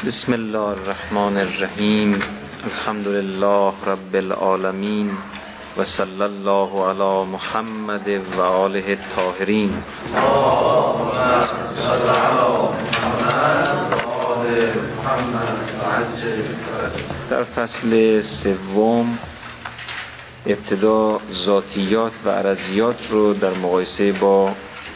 بسم الله الرحمن الرحیم. الحمد لله رب العالمین و صلی الله علی محمد و آله الطاهرین. در فصل سوم ابتدا ذاتیات و عرضیات رو در مقایسه با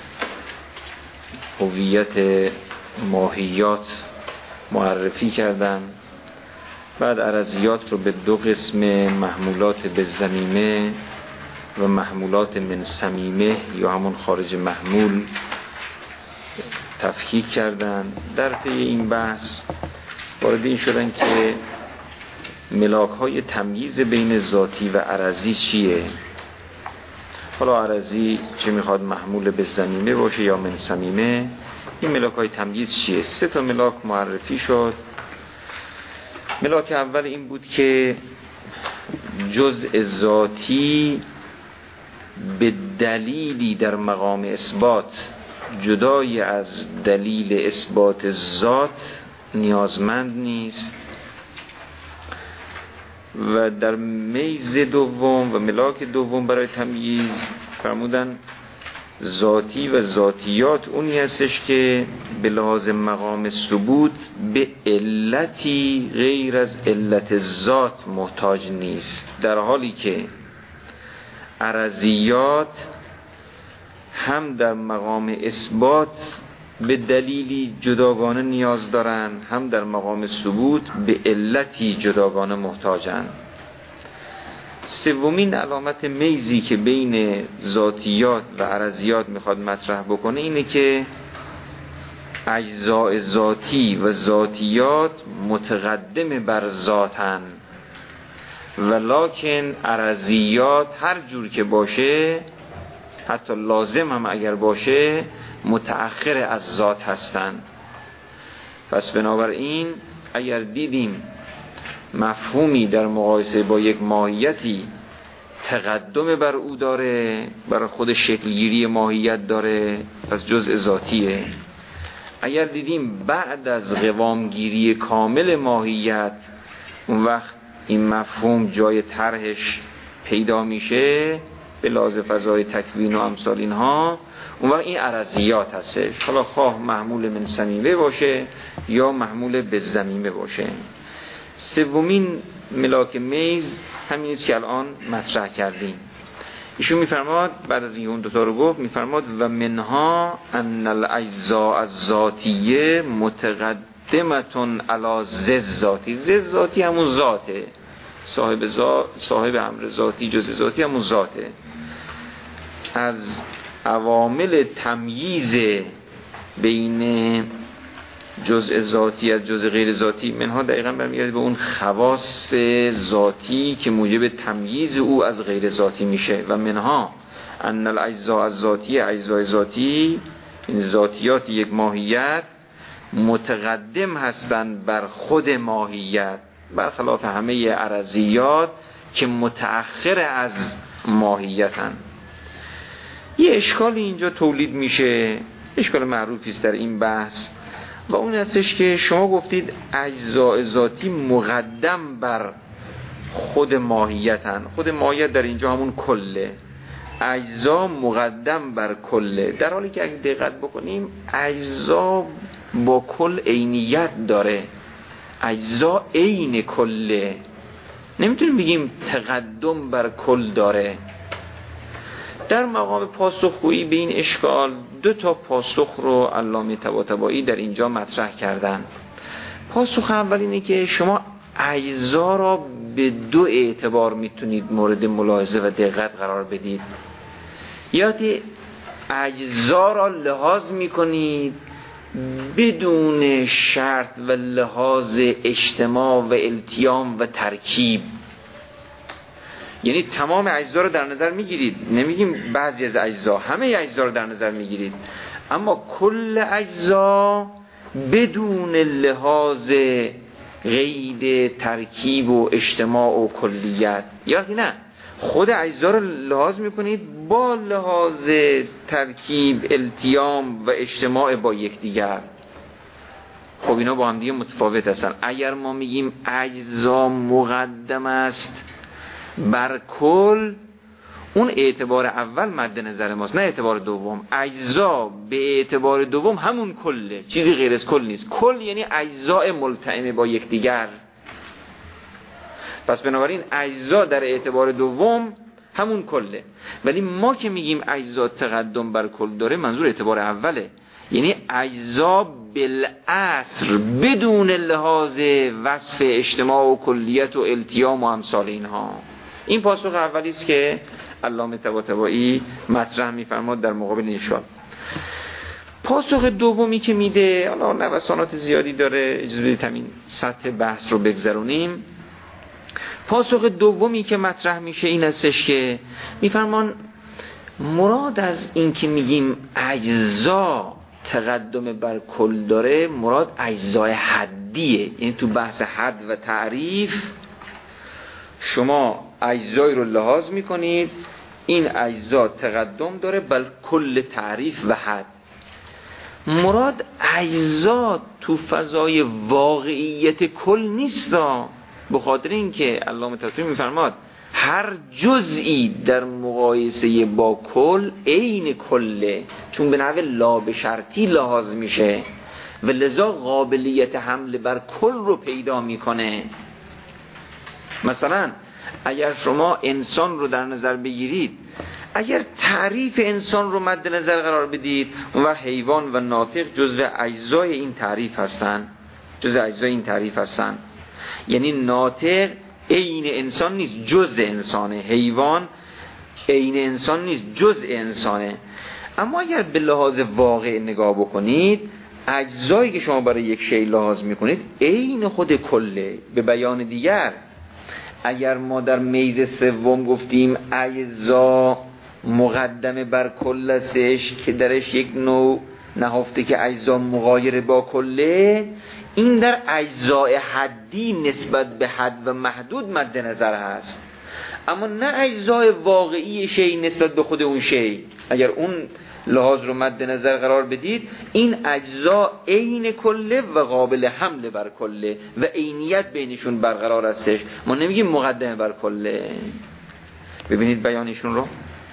هویت ماهیات معرفی کردم. بعد عرضیات رو به دو قسم، محمولات بالضمیمه و محمولات من صمیمه یا همون خارج محمول، تفکیک کردن. در پی این بحث وارد این شدن که ملاک های تمییز بین ذاتی و عرضی چیه. حالا عرضی چه میخواد محمول بالضمیمه باشه یا من صمیمه، این ملاک های تمییز چیه؟ 3 ملاک معرفی شد. ملاک اول این بود که جزء ذاتی به دلیلی در مقام اثبات جدای از دلیل اثبات ذات نیازمند نیست. و در میز دوم و ملاک دوم برای تمییز فرمودن ذاتی و ذاتیات اونی هستش که به لحاظ مقام ثبوت به علتی غیر از علت ذات محتاج نیست، در حالی که عرضیات هم در مقام اثبات به دلیلی جداگانه نیاز دارن، هم در مقام ثبوت به علتی جداگانه محتاجن. سومین علامت میزی که بین ذاتیات و عرضیات میخواد مطرح بکنه اینه که اجزاء ذاتی و ذاتیات متقدم بر ذاتن، ولکن عرضیات هر جور که باشه، حتی لازم هم اگر باشه، متأخر از ذات هستن. پس بنابراین اگر دیدیم مفهومی در مقایسه با یک ماهیتی تقدم بر او داره، بر خود شکلگیری ماهیت داره، پس جزء ذاتیه. اگر دیدیم بعد از قوامگیری کامل ماهیت اون وقت این مفهوم جای طرحش پیدا میشه به لحاظ فضای تکوین و امثال اینها، اون وقت این عرضیات هستش. حالا خواه محمول من صمیمه باشه یا محمول بالضمیمه باشه. سومین ملاک میز همین است که الان مطرح کردیم. ایشون میفرماد بعد از این 2 رو گفت، میفرماد و منها ان الاجزاء الذاتیه متقدمتون علی ذات ذاتی. ذات ذاتی همون ذاته، صاحب امر ذاتی، جزء ذاتی همون ذاته. از عوامل تمییز بین جزء ذاتی از جزء غیر ذاتی، منها دقیقاً برمیگرده به اون خواص ذاتی که موجب تمییز او از غیر ذاتی میشه. و منها ان الاجزاء الذاتیه، اجزای ذاتی، این ذاتیات یک ماهیت متقدم هستند بر خود ماهیت، برخلاف همه عرضیات که متأخر از ماهیتن. یه اشکالی اینجا تولید میشه، اشکال معروفی است در این بحث، و اون هستش که شما گفتید اجزاء ذاتی مقدم بر خود ماهیتن. خود ماهیت در اینجا همون کله، اجزا مقدم بر کله، در حالی که اگه دقت بکنیم اجزا با کل عینیت داره، اجزا عین کله، نمیتونیم بگیم تقدم بر کل داره. در مقام پاسخگویی به این اشکال 2 پاسخ رو علامه طباطبایی در اینجا مطرح کردن. پاسخ اول اینه که شما اجزا را به 2 اعتبار میتونید مورد ملاحظه و دقت قرار بدید. یا که اجزا را لحاظ میکنید بدون شرط و لحاظ اجتماع و التیام و ترکیب، یعنی تمام اجزا رو در نظر میگیرید، نمیگیم بعضی از اجزا، همه اجزا رو در نظر میگیرید، اما کل اجزا بدون لحاظ قید ترکیب و اجتماع و کلیت. یا نه، خود اجزا رو لحاظ میکنید با لحاظ ترکیب، التیام و اجتماع با یکدیگر. خب اینا با هم دیگه متفاوت هستن. اگر ما میگیم اجزا مقدم است بر کل، اون اعتبار اول مد نظر ماست، نه اعتبار دوم. اجزا به اعتبار دوم همون کله، چیزی غیر از کل نیست. کل یعنی اجزاء ملتئم با یکدیگر. پس بنابراین اجزا در اعتبار دوم همون کله. ولی ما که میگیم اجزا تقدم بر کل داره، منظور اعتبار اوله، یعنی اجزا بالاصل بدون لحاظ وصف اجتماع و کلیت و التیام و امثال اینها. این پاسخ اولی است که علامه طباطبایی مطرح می‌فرماد در مقابل این اشکال. پاسخ دومی که میده، حالا نوسانات زیادی داره، اجازه بدید همین سطح بحث رو بگذرونیم. پاسخ دومی که مطرح میشه این هستش که میفرمان مراد از این که میگیم اجزا تقدم بر کل داره، مراد اجزای حدیه. یعنی تو بحث حد و تعریف شما اجزایی رو لحاظ میکنید، این اجزا تقدم داره بر کل تعریف و حد. مراد اجزا تو فضای واقعیت کل نیست، به خاطر اینکه علامه طباطبایی میفرماد هر جزئی در مقایسه با کل عین کله، چون به نحو لا به شرطی لحاظ میشه و لذا قابلیت حمل بر کل رو پیدا میکنه. مثلا اگر شما انسان رو در نظر بگیرید، اگر تعریف انسان رو مد نظر قرار بدید، اون وقت حیوان و ناطق جزو اجزای این تعریف هستن. یعنی ناطق عین انسان نیست، جزء انسانه. حیوان عین انسان نیست، جزء انسانه. اما اگر به لحاظ واقع نگاه بکنید، اجزایی که شما برای یک شی لحاظ میکنید عین خود کله. به بیان دیگر، اگر ما در میز سوم گفتیم اجزا مقدمه بر کل استش که درش یک نوع نهفته که اجزا مغایر با کله، این در اجزای حدی نسبت به حد و محدود مد نظر هست، اما نه اجزای واقعی شی نسبت به خود اون شی. اگر اون لحاظ رو مد نظر قرار بدید، این اجزا عین کله و قابل حمل بر کله و عینیت بینشون برقرار هستش. ما نمیگیم مقدمه بر کله. ببینید بیانشون رو.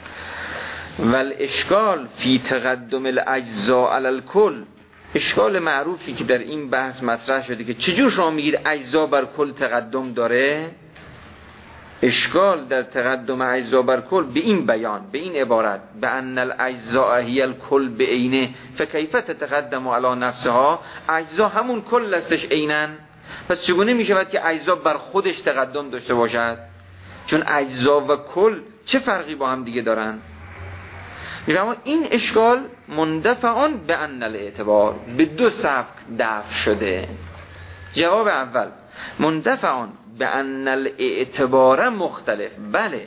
والاشکال فی تقدم الاجزاء علی الکل، اشکال معروفی که در این بحث مطرح شده که چجور شما میگید اجزا بر کل تقدم داره. اشکال در تقدم اجزا بر کل به این بیان، به این عبارت: به ان الاجزاء هی الکل بعینه فکیف تتقدم علی نفسها. اجزا همون کل هستش عیناً، پس چگونه میشود که اجزا بر خودش تقدم داشته باشد؟ چون اجزا و کل چه فرقی با هم دیگه دارن؟ میفهمید این اشکال مندفعان به ان الاعتبار به دو سبک دفع شده. جواب اول: مندفعان به ان الاعتبار مختلف. بله،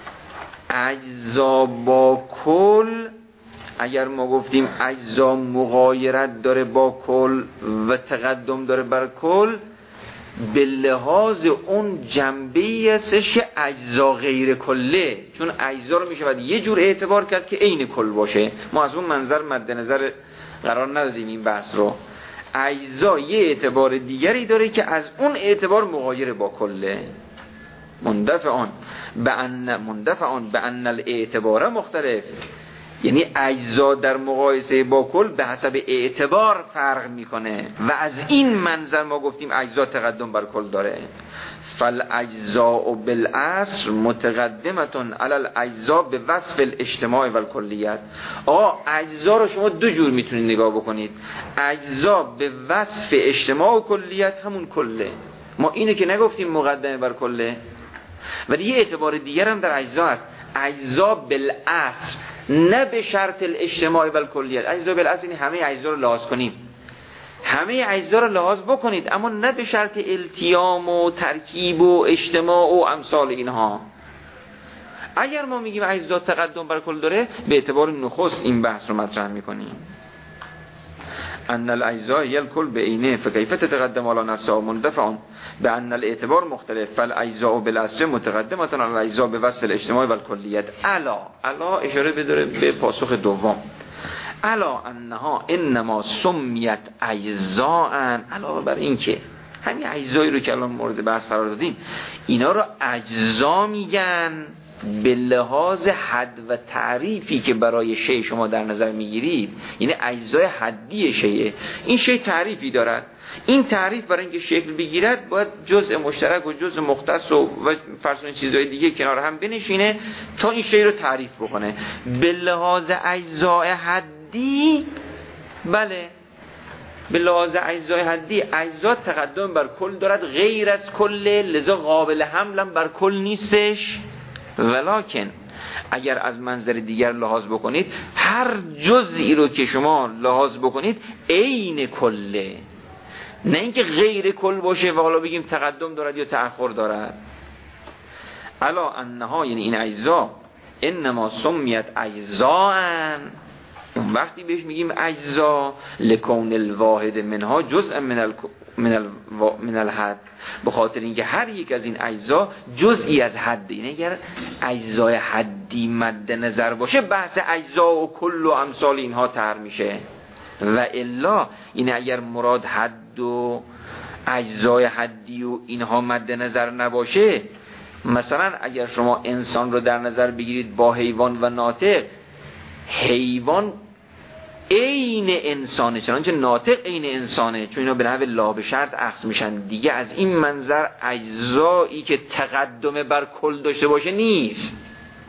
اجزا با کل، اگر ما گفتیم اجزا مغایرت داره با کل و تقدم داره بر کل، به لحاظ اون جنبه‌ای هستش که اجزا غیر کله، چون اجزا رو میشه یه جور اعتبار کرد که عین کل باشه. ما از اون منظر مد نظر قرار ندادیم این بحث رو. اجزا یه اعتبار دیگری داره که از اون اعتبار مغایر با کله. مندفعان به ان الاعتبار مختلف، یعنی اجزا در مقایسه با کل به حسب اعتبار فرق میکنه و از این منظر ما گفتیم اجزا تقدم بر کل داره. فالاجزاء بالاصل متقدمتون علی الاجزاء به وصف الاجتماع و الکلیت. اجزا رو شما دو جور میتونید نگاه بکنید. اجزا به وصف اجتماع و کلیت همون کله، ما اینو که نگفتیم مقدمه بر کله، ولی یه اعتبار دیگر هم در اجزا هست. اجزا بالاصل نه به شرط الاجتماع و الکلیت. اجزا بالاصل یعنی همه اجزا رو لحاظ کنیم، همه اجزا رو لحاظ بکنید، اما نه به شرط التیام و ترکیب و اجتماع و امثال اینها. اگر ما میگیم اجزا تقدم بر کل داره، به اعتبار نخست این بحث رو مطرح میکنیم: ان الاجزاء هی الکل بعینه فکیف تتقدم علی نفسها مندفعا به ان الاعتبار مختلف فالاجزاء بالاصل متقدمه علی الاجزاء به وصف الاجتماع و الکلیت. الا اشاره بداره به پاسخ دوم. الا انها انما سمیت اجزاء، علاوه بر این که همین اجزایی رو که الان مورد بحث قرار دادیم اینا رو اجزا میگن به لحاظ حد و تعریفی که برای شی شما در نظر میگیرید، یعنی اجزای حدی شیء. این شی تعریفی دارد، این تعریف برای اینکه شکل بگیرد باید جزء مشترک و جزء مختص و فرض کنید چیزهای دیگه کنار هم بنشینه تا این شی رو تعریف بکنه. به لحاظ اجزای حدی، بله به لحاظ اجزای حدی اجزا تقدم بر کل دارد غیر از کل، لذا قابل حمل بر کل نیستش. ولکن اگر از منظر دیگر لحاظ بکنید هر جزئی رو که شما لحاظ بکنید عین کله، نه اینکه غیر کل باشه و حالا بگیم تقدم دارد یا تأخر دارد. الا انها یعنی این اجزا انما سمیت اجزاء، اون وقتی بهش میگیم اجزا لکون الواحد منها جزء من الحد، به خاطر اینکه هر یک از این اجزا جزئی از حد. اینه اگر اجزای حدی مد نظر باشه بحث اجزا و کل و امثال اینها طرح میشه. و الا این اگر مراد حد و اجزای حدی و اینها مد نظر نباشه، مثلا اگر شما انسان رو در نظر بگیرید با حیوان و ناطق، حیوان عین انسانه چنانچه ناطق عین انسانه، چون اینا به نحو لا به شرط اخذ میشن دیگه. از این منظر اجزایی که تقدم بر کل داشته باشه نیست.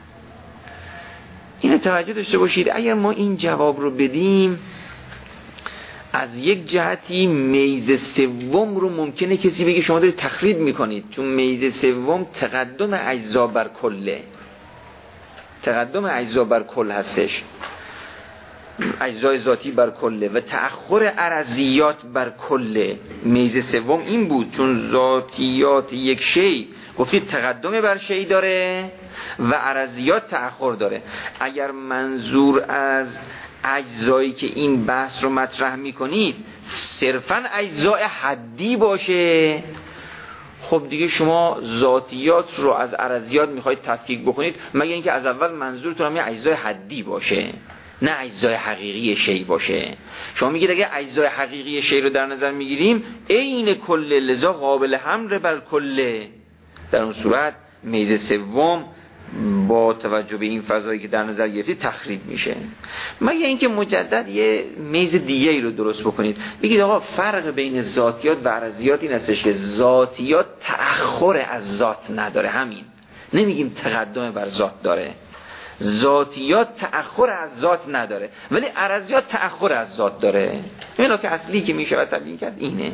اینو توجه داشته باشید. اگر ما این جواب رو بدیم، از یک جهتی میز سوم رو ممکنه کسی بگه شما دارید تخریب میکنید، چون میز سوم تقدم اجزا بر کله، تقدم اجزا بر کل هستش، اجزای ذاتی بر کله و تأخر عرضیات بر کله. میز سوم این بود چون ذاتیات یک شی گفتید تقدم بر شی داره و عرضیات تأخر داره. اگر منظور از اجزایی که این بحث رو مطرح میکنید صرفاً اجزای حدی باشه، خب دیگه شما ذاتیات رو از عرضیات میخواید تفکیک بکنید، مگر اینکه از اول منظورتون هم یه اجزای حدی باشه نه اجزای حقیقی شی باشه. شما میگید اگه اجزای حقیقی شی رو در نظر میگیریم عین کل، لذا قابل حمل بر کل، در اون صورت میز سوم با توجه به این فضایی که در نظر گرفتید تخریب میشه. مگر اینکه مجدد یه میز دیگه‌ای رو درست بکنید، بگید آقا فرق بین ذاتیات و عرضیات این هستش که ذاتیات تأخر از ذات نداره، همین، نمیگیم تقدم بر ذات داره. ذاتیات تأخر از ذات نداره ولی عرضیات تأخر از ذات داره. اینا که اصلی که میشه تبیین کرد اینه.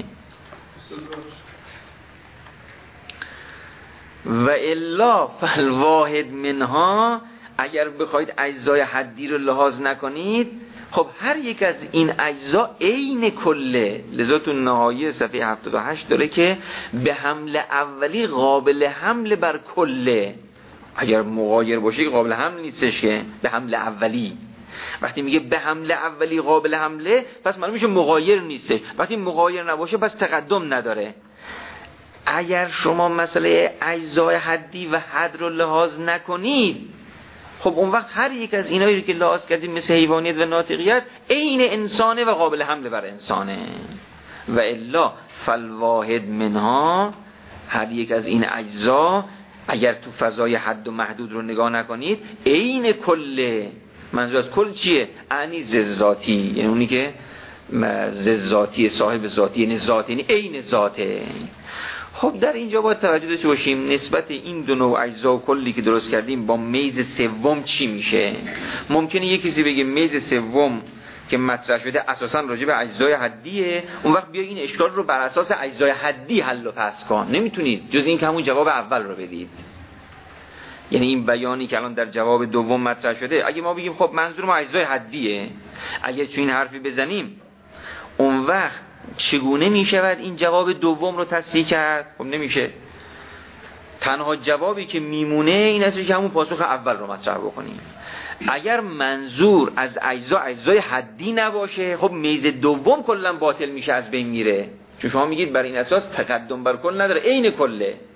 و الا فالواحد منها، اگر بخواید اجزای حدی رو لحاظ نکنید، خب هر یک از این اجزا عین کله. لذا تو نهایه صفحه 78 داره که به حمل اولی قابل حمل بر کله. اگر مغایر باشه قابل حمل نیستش که به حمل اولی. وقتی میگه به حمل اولی قابل حمله پس معلوم میشه مغایر نیسته. وقتی مغایر نباشه پس تقدم نداره. اگر شما مسئله اجزای حدی و حد رو لحاظ نکنید، خب اون وقت هر یک از اینایی که لحاظ کردیم مثل حیوانیت و ناطقیت عین انسانه و قابل حمل بر انسانه. و الا فالواحد منها، هر یک از این اجزا اگر تو فضای حد و محدود رو نگاه نکنید عین کله. منظور از کل چیه؟ یعنی ذاتی، یعنی اونی که ذاتی صاحب ذاتی، یعنی ذات، یعنی عین ذاته. خب در اینجا باید توجه داشته باشیم نسبت این دو نوع اجزا و کلی که درست کردیم با میز سوم چی میشه. ممکنه یکی کسی بگه میز سوم که مطرح شده اساسا راجع به اجزای حدیه، اون وقت بیا این اشکال رو بر اساس اجزای حدی حل و فصل کن. نمیتونید جز این که همون جواب اول رو بدید. یعنی این بیانی که الان در جواب دوم مطرح شده، اگه ما بگیم خب منظور ما اجزای حدیه، اگه چون این حرفی بزنیم اون وقت چگونه میشود این جواب دوم رو تصحیح کرد؟ خب نمیشه. تنها جوابی که میمونه این است که همون پاسخ اول رو مطرح بکنیم. اگر منظور از اجزای حدی نباشه، خب میز دوم کلا باطل میشه، از بین میره، چون شما میگید بر این اساس تقدم بر کل نداره، عین کله.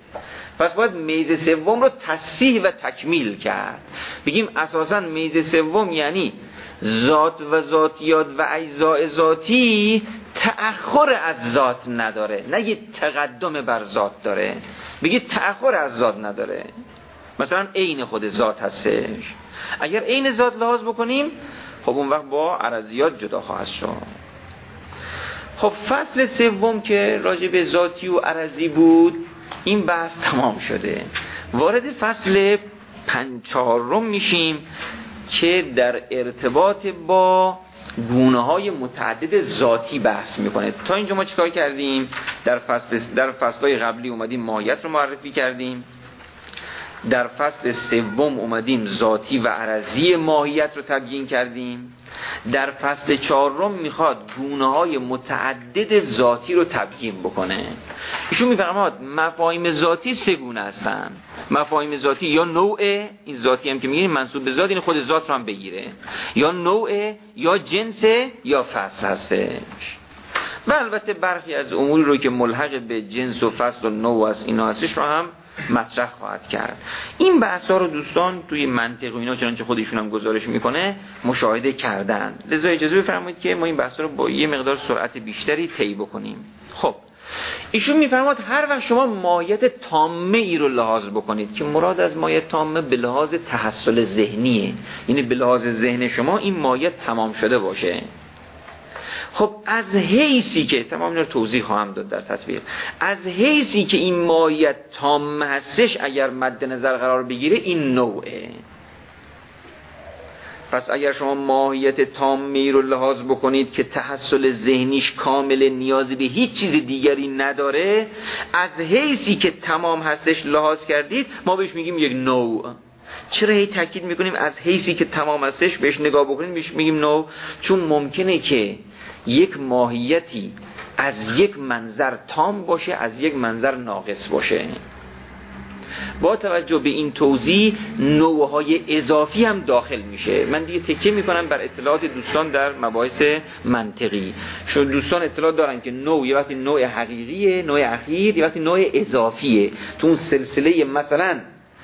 پس باید میز سوم رو تصحیح و تکمیل کرد. بگیم اساساً میز سوم یعنی ذات و ذاتیات و اجزاء ذاتی تأخر از ذات نداره، نه یه تقدم بر ذات داره. بگید تأخر از ذات نداره. مثلا عین خود ذات هستش. اگر عین ذات لحاظ بکنیم خب اون وقت با عرضیات جدا خواهد شد. خب فصل سوم که راجع به ذاتی و عرضی بود این بحث تمام شده. وارد فصل 4 میشیم که در ارتباط با گونه‌های متعدد ذاتی بحث میکنه. تا اینجا ما چیکار کردیم؟ در فصل‌های قبلی اومدیم ماهیت رو معرفی کردیم. در فصل سوم اومدیم ذاتی و عرضی ماهیت رو تبیین کردیم. در فصل 4 میخواد گونه‌های متعدد ذاتی رو تبیین بکنه. ایشون میفرماد مفاهیم ذاتی 3 گونه هستن. مفاهیم ذاتی یا نوع، این ذاتی هم که میگیم منسوب به ذات، این خود ذات رو هم بگیره، یا نوع، یا جنس، یا فصل هستش. و البته برخی از اموری رو که ملحق به جنس و فصل و نوع است اینا هستش رو هم مطرح خواهد کرد. این بحثا رو دوستان توی منطق و اینا چنانچه خودشون هم گزارش میکنه مشاهده کردن. لذا اجازه بفرمایید که ما این بحثا رو با یه مقدار سرعت بیشتری طی بکنیم. خب ایشون میفرماد هر وقت شما ماهیت تامه ای رو لحاظ بکنید، که مراد از ماهیت تامه به لحاظ تحصل ذهنیه، یعنی به لحاظ ذهن شما این ماهیت تمام شده باشه. خب از حیثی که تمام رو توضیح خواهم داد در تطبیق، از حیثی که این ماهیت تام هستش اگر مد نظر قرار بگیره این نوعه. پس اگر شما ماهیت تامی رو لحاظ بکنید که تحصل ذهنیش کامل، نیازی به هیچ چیز دیگری نداره، از حیثی که تمام هستش لحاظ کردید، ما بهش میگیم یک نوع. چرا هی تاکید میکنیم از حیثی که تمام هستش بهش نگاه بکنید بهش میگیم نوع؟ چون ممکنه که یک ماهیتی از یک منظر تام باشه، از یک منظر ناقص باشه. با توجه به این توضیح نوعهای اضافی هم داخل میشه. من دیگه تکیه میکنم بر اطلاعات دوستان در مباحث منطقی، چون دوستان اطلاع دارن که نوع یه وقتی نوع حقیقیه، نوع اخیر، یه وقتی نوع اضافیه. تو اون سلسله مثلا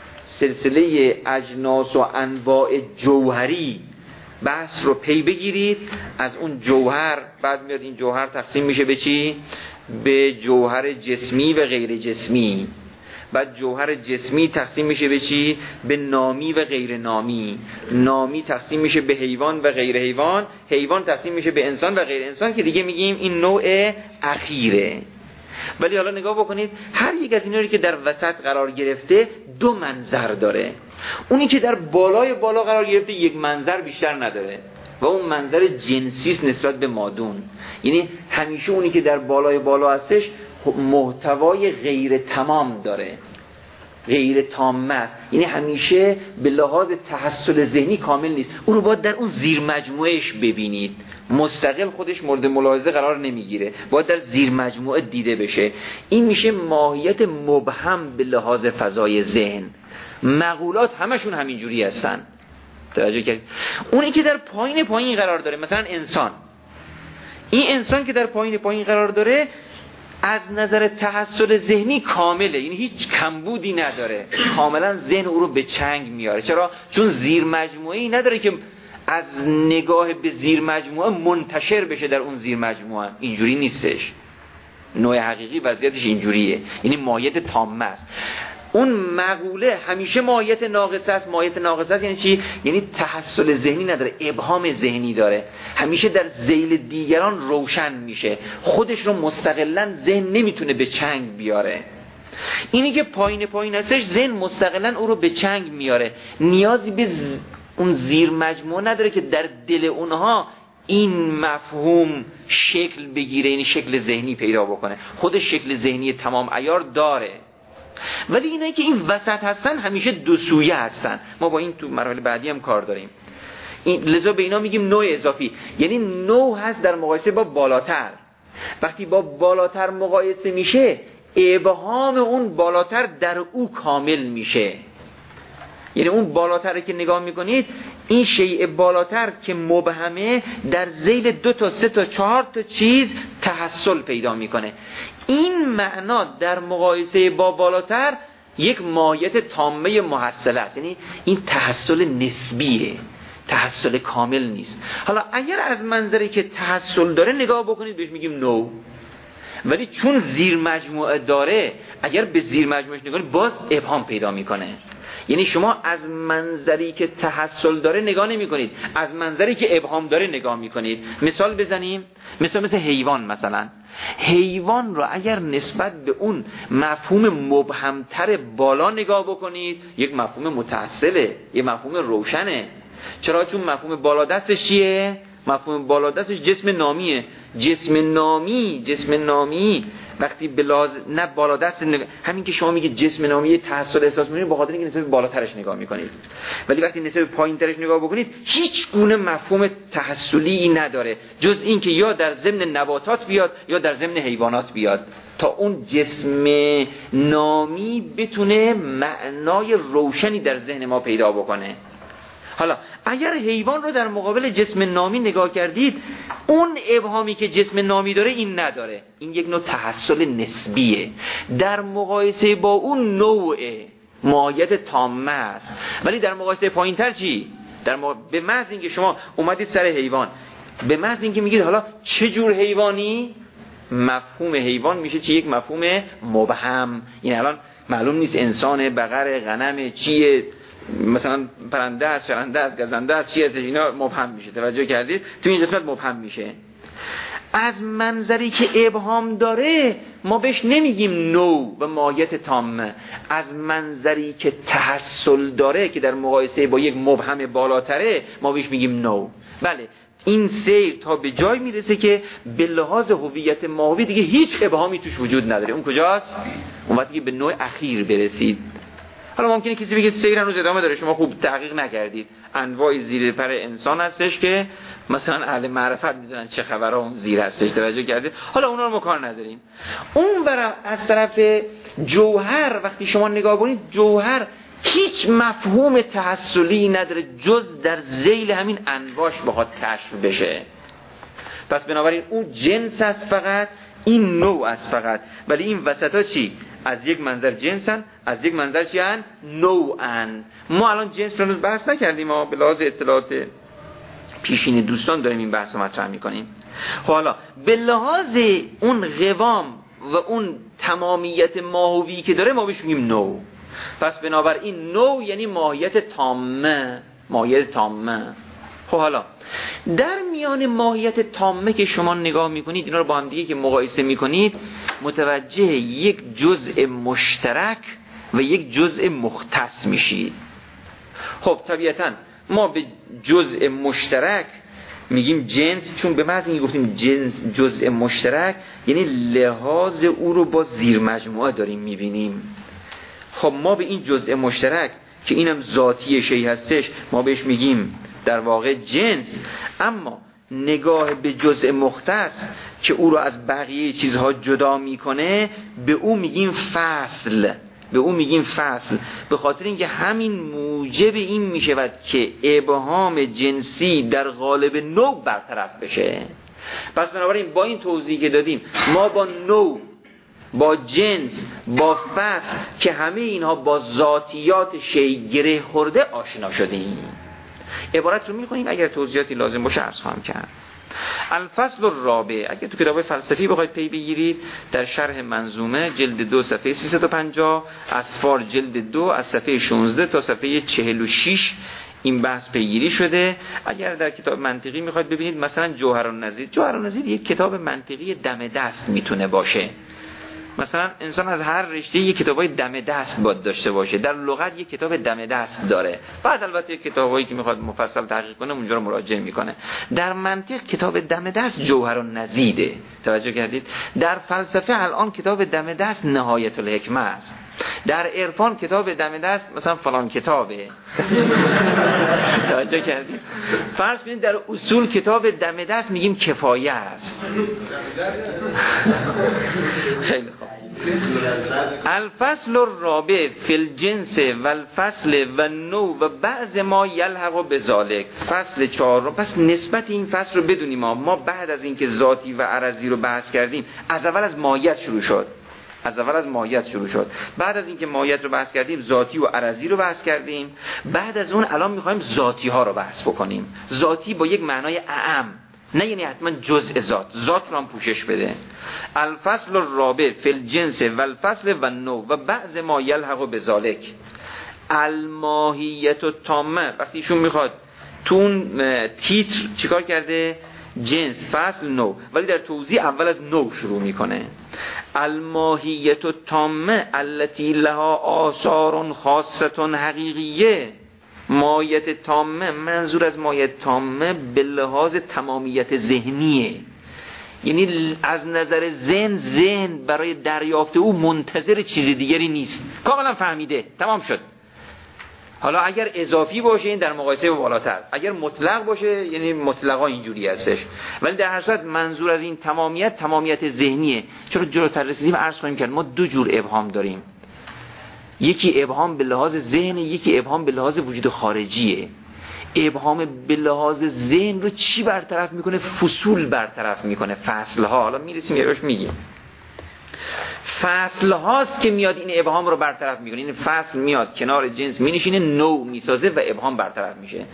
سلسله اجناس و انواع جوهری بحث رو پی بگیرید، از اون جوهر بعد میاد این جوهر تقسیم میشه به چی؟ به جوهر جسمی و غیر جسمی. بعد جوهر جسمی تقسیم میشه به چی؟ به نامی و غیر نامی. نامی تقسیم میشه به حیوان و غیر حیوان. حیوان تقسیم میشه به انسان و غیر انسان، که دیگه میگیم این نوع اخیره. ولی حالا نگاه بکنید هر یک از اینایی که در وسط قرار گرفته 2 منظر داره. اونی که در بالای بالا قرار گرفته یک منظر بیشتر نداره و اون منظر جنسیست نسبت به مادون. یعنی همیشه اونی که در بالای بالا هستش محتوای غیر تمام داره، غیر تامه است، یعنی همیشه به لحاظ تحصل ذهنی کامل نیست. اون رو باید در اون زیر مجموعهش ببینید، مستقل خودش مورد ملاحظه قرار نمیگیره، باید در زیر مجموعه دیده بشه. این میشه ماهیت مبهم به لحاظ فضای ذهن. مقولات همشون همینجوری هستن. توجه کنید. اونی که در پایین قرار داره، مثلا انسان، این انسان که در پایین قرار داره از نظر تحصل ذهنی کامله، یعنی هیچ کمبودی نداره، کاملا ذهن او رو به چنگ میاره. چرا؟ چون زیر مجموعه‌ای نداره که از نگاه به زیر مجموعه منتشر بشه در اون زیر مجموعه. اینجوری نیستش. نوع حقیقی وضعیتش اینجوریه، یعنی ماهیت تامه است. اون مقوله همیشه ماهیت ناقصه است. ماهیت ناقصه است یعنی چی؟ یعنی تحصل ذهنی نداره، ابهام ذهنی داره، همیشه در ذیل دیگران روشن میشه، خودش رو مستقلا ذهن نمیتونه به چنگ بیاره. اینی که پایین هستش ذهن مستقلا او رو به چنگ میاره، نیازی به اون زیر مجموعه نداره که در دل اونها این مفهوم شکل بگیره، یعنی شکل ذهنی پیدا بکنه. خودش شکل ذهنی تمام عیار داره، ولی اینایی که این وسط هستن همیشه 2 سویه هستن. ما با این تو مرحله بعدی هم کار داریم. لذا به اینا میگیم نوع اضافی، یعنی نوع هست در مقایسه با بالاتر. وقتی با بالاتر مقایسه میشه ابهام اون بالاتر در او کامل میشه. یعنی اون بالاتره که نگاه میکنید این شیء بالاتر که مبهمه در ذیل 2 تا 3 تا 4 تا چیز تحصل پیدا میکنه. این معنا در مقایسه با بالاتر یک ماهیت تامه محصله است، یعنی این تحصل نسبیه، تحصل کامل نیست. حالا اگر از منظری که تحصل داره نگاه بکنید بهش میگیم نو، ولی چون زیر مجموعه داره اگر به زیر مجموعهش نگاه کنید باز ابهام پیدا میکنه. یعنی شما از منظری که تحصل داره نگاه نمی کنید، از منظری که ابهام داره نگاه می کنید. مثال بزنیم، مثل حیوان. مثلا حیوان رو اگر نسبت به اون مفهوم مبهمتر بالا نگاه بکنید یک مفهوم متأصله، یک مفهوم روشنه. چرا؟ چون مفهوم بالا دستش چیه؟ مفهوم بالا دستش جسم نامیه. جسم نامی وقتی نه بالا دست همین که شما میگید جسم نامی تحصل احساس می‌کنید به خاطر اینکه نسبت بالاترش نگاه می‌کنید، ولی وقتی نسبت پایین‌ترش نگاه بکنید هیچ گونه مفهوم تحصلی نداره جز این که یا در ضمن نباتات بیاد یا در ضمن حیوانات بیاد تا اون جسم نامی بتونه معنای روشنی در ذهن ما پیدا بکنه. حالا اگر حیوان رو در مقابل جسم نامی نگاه کردید اون ابهامی که جسم نامی داره این نداره، این یک نوع تحصل نسبیه، در مقایسه با اون نوع ماهیت تامه است. ولی در مقایسه پایین‌تر چی؟ به محض اینکه شما اومدید سر حیوان، به محض اینکه میگید حالا چه جور حیوانی، مفهوم حیوان میشه چی؟ یک مفهوم مبهم. این الان معلوم نیست انسان، بقر، غنم، چیه، مثلا پرنده است، چرنده است، گزنده است، چی است، اینا مبهم میشه. توجه کردید؟ تو این قسمت مبهم میشه. از منظری که ابهام داره ما بهش نمیگیم نو و ماهیت تامه، از منظری که تحصل داره که در مقایسه با یک مبهم بالاتره ما بهش میگیم نو. بله، این سیر تا به جای میرسه که به لحاظ هویت ماهوی دیگه هیچ ابهامی توش وجود نداره. اون کجاست؟ اون وقتی که به نوع اخیر برسید. حالا ممکنه کسی بگه سیر هنوز ادامه داره، شما خوب تحقیق نکردید. انواع زیر پر انسان هستش که مثلا اهل معرفت میدونن چه خبره اون زیر هستش، توجه کردید؟ حالا اونا رو مکار نداریم. اون برای از طرف جوهر وقتی شما نگاه کنید، جوهر هیچ مفهوم تحصلی نداره جز در ذیل همین انواعش بخواد کشف بشه. پس بنابراین اون جنس است فقط، این نوع است فقط، ولی این وسطا چی؟ از یک منظر جنسن، از یک منظر چی هن؟ نوعن. ما الان جنس رو بحث نکردیم، ما به لحاظ اطلاعات پیشین دوستان داریم این بحث رو مطرح میکنیم. حالا به لحاظ اون قوام و اون تمامیت ماهوی که داره ما بهش میگیم نوع. پس بنابراین نوع یعنی ماهیت تامه، ماهیت تامه. خب حالا در میان ماهیت تامه که شما نگاه میکنید، اینا رو با هم دیگه که مقایسه میکنید، متوجه یک جزء مشترک و یک جزء مختص میشید. خب طبیعتاً ما به جزء مشترک میگیم جنس، چون به محض اینکه گفتیم جنس جزء مشترک یعنی لحاظ او رو با زیر مجموعه داریم میبینیم. خب ما به این جزء مشترک که اینم ذاتی شی هستش ما بهش میگیم در واقع جنس، اما نگاه به جزء مختص که او رو از بقیه چیزها جدا میکنه به او میگیم فصل، به او میگیم فصل، به خاطر اینکه همین موجب این میشود که ابهام جنسی در قالب نوع برطرف بشه. پس بنابراین با این توضیحی که دادیم ما با نوع، با جنس، با فصل که همه اینها با ذاتیات شی گره خورده آشنا شدیم. عبارت رو میخونیم، اگر توضیحاتی لازم باشه عرض خواهم کرد. الفصل الرابع، اگر تو کتاب فلسفی بخواید پی بگیرید، در شرح منظومه جلد 2 صفحه 350، اسفار جلد 2 از صفحه 16 تا صفحه 46 این بحث پیگیری شده. اگر در کتاب منطقی میخواید ببینید، مثلا جوهرالنظیر، جوهرالنظیر یک کتاب منطقی دم دست میتونه باشه. مثلا انسان از هر رشته یک کتابای دم دست باید داشته باشه. در لغت یک کتاب دم دست داره، بعد البته کتابایی که میخواد مفصل تحقیق کنه اونجا رو مراجعه میکنه. در منطق کتاب دم دست جوهرالنظیره، توجه کردید؟ در فلسفه الان کتاب دم دست نهایت الحکمه است. در عرفان کتاب دم دست مثلا فلان کتابه. توجه کردید؟ فرض کنید در اصول کتاب دم دست میگیم کفایه است. خیلی خوب. الفصل الرابع فی الجنس و الفصل و نوع و بعض ما یلحق بذالک. فصل 4. پس نسبت این فصل رو بدونیم. ما بعد از اینکه ذاتی و عرضی رو بحث کردیم، از اول از ماهیت شروع شد. بعد از اینکه ماهیت رو بحث کردیم، ذاتی و عرضی رو بحث کردیم. بعد از اون الان میخوایم ذاتی ها رو بحث بکنیم. ذاتی با یک معنای اعم، نه یعنی حتما جزء ذات رو هم پوشش بده. الفصل الرابع فی الجنس و الفصل و نوع و بعض ما یلحق بذالک. الماهیت التامه، وقتی ایشون میخواد تو اون تیتر چیکار کرده؟ جنس، فصل، نوع، ولی در توضیح اول از نوع شروع میکنه. الماهیت التامه التي لها آثار خاصه حقیقیه. ماهیت تامه، منظور از ماهیت تامه به لحاظ تمامیت ذهنیه، یعنی از نظر ذهن برای دریافت او منتظر چیز دیگری نیست، کاملا فهمیده، تمام شد. حالا اگر اضافی باشه این در مقایسه با بالاتر، اگر مطلق باشه یعنی مطلقا اینجوری هستش، ولی در هر صورت منظور از این تمامیت ذهنیه. چرا جلوتر رسیدیم عرض خواهیم کرد ما دو جور ابهام داریم، یکی ابهام به لحاظ ذهن، یکی ابهام به لحاظ وجود خارجیه. ابهام به لحاظ ذهن رو چی برطرف میکنه؟ فصول برطرف میکنه، فصلها. حالا میرسیم یه روش میگیم فصل هاست که میاد این ابهام رو برطرف میکنه. این فصل میاد کنار جنس مینشینه، نوع میسازه و ابهام برطرف میشه.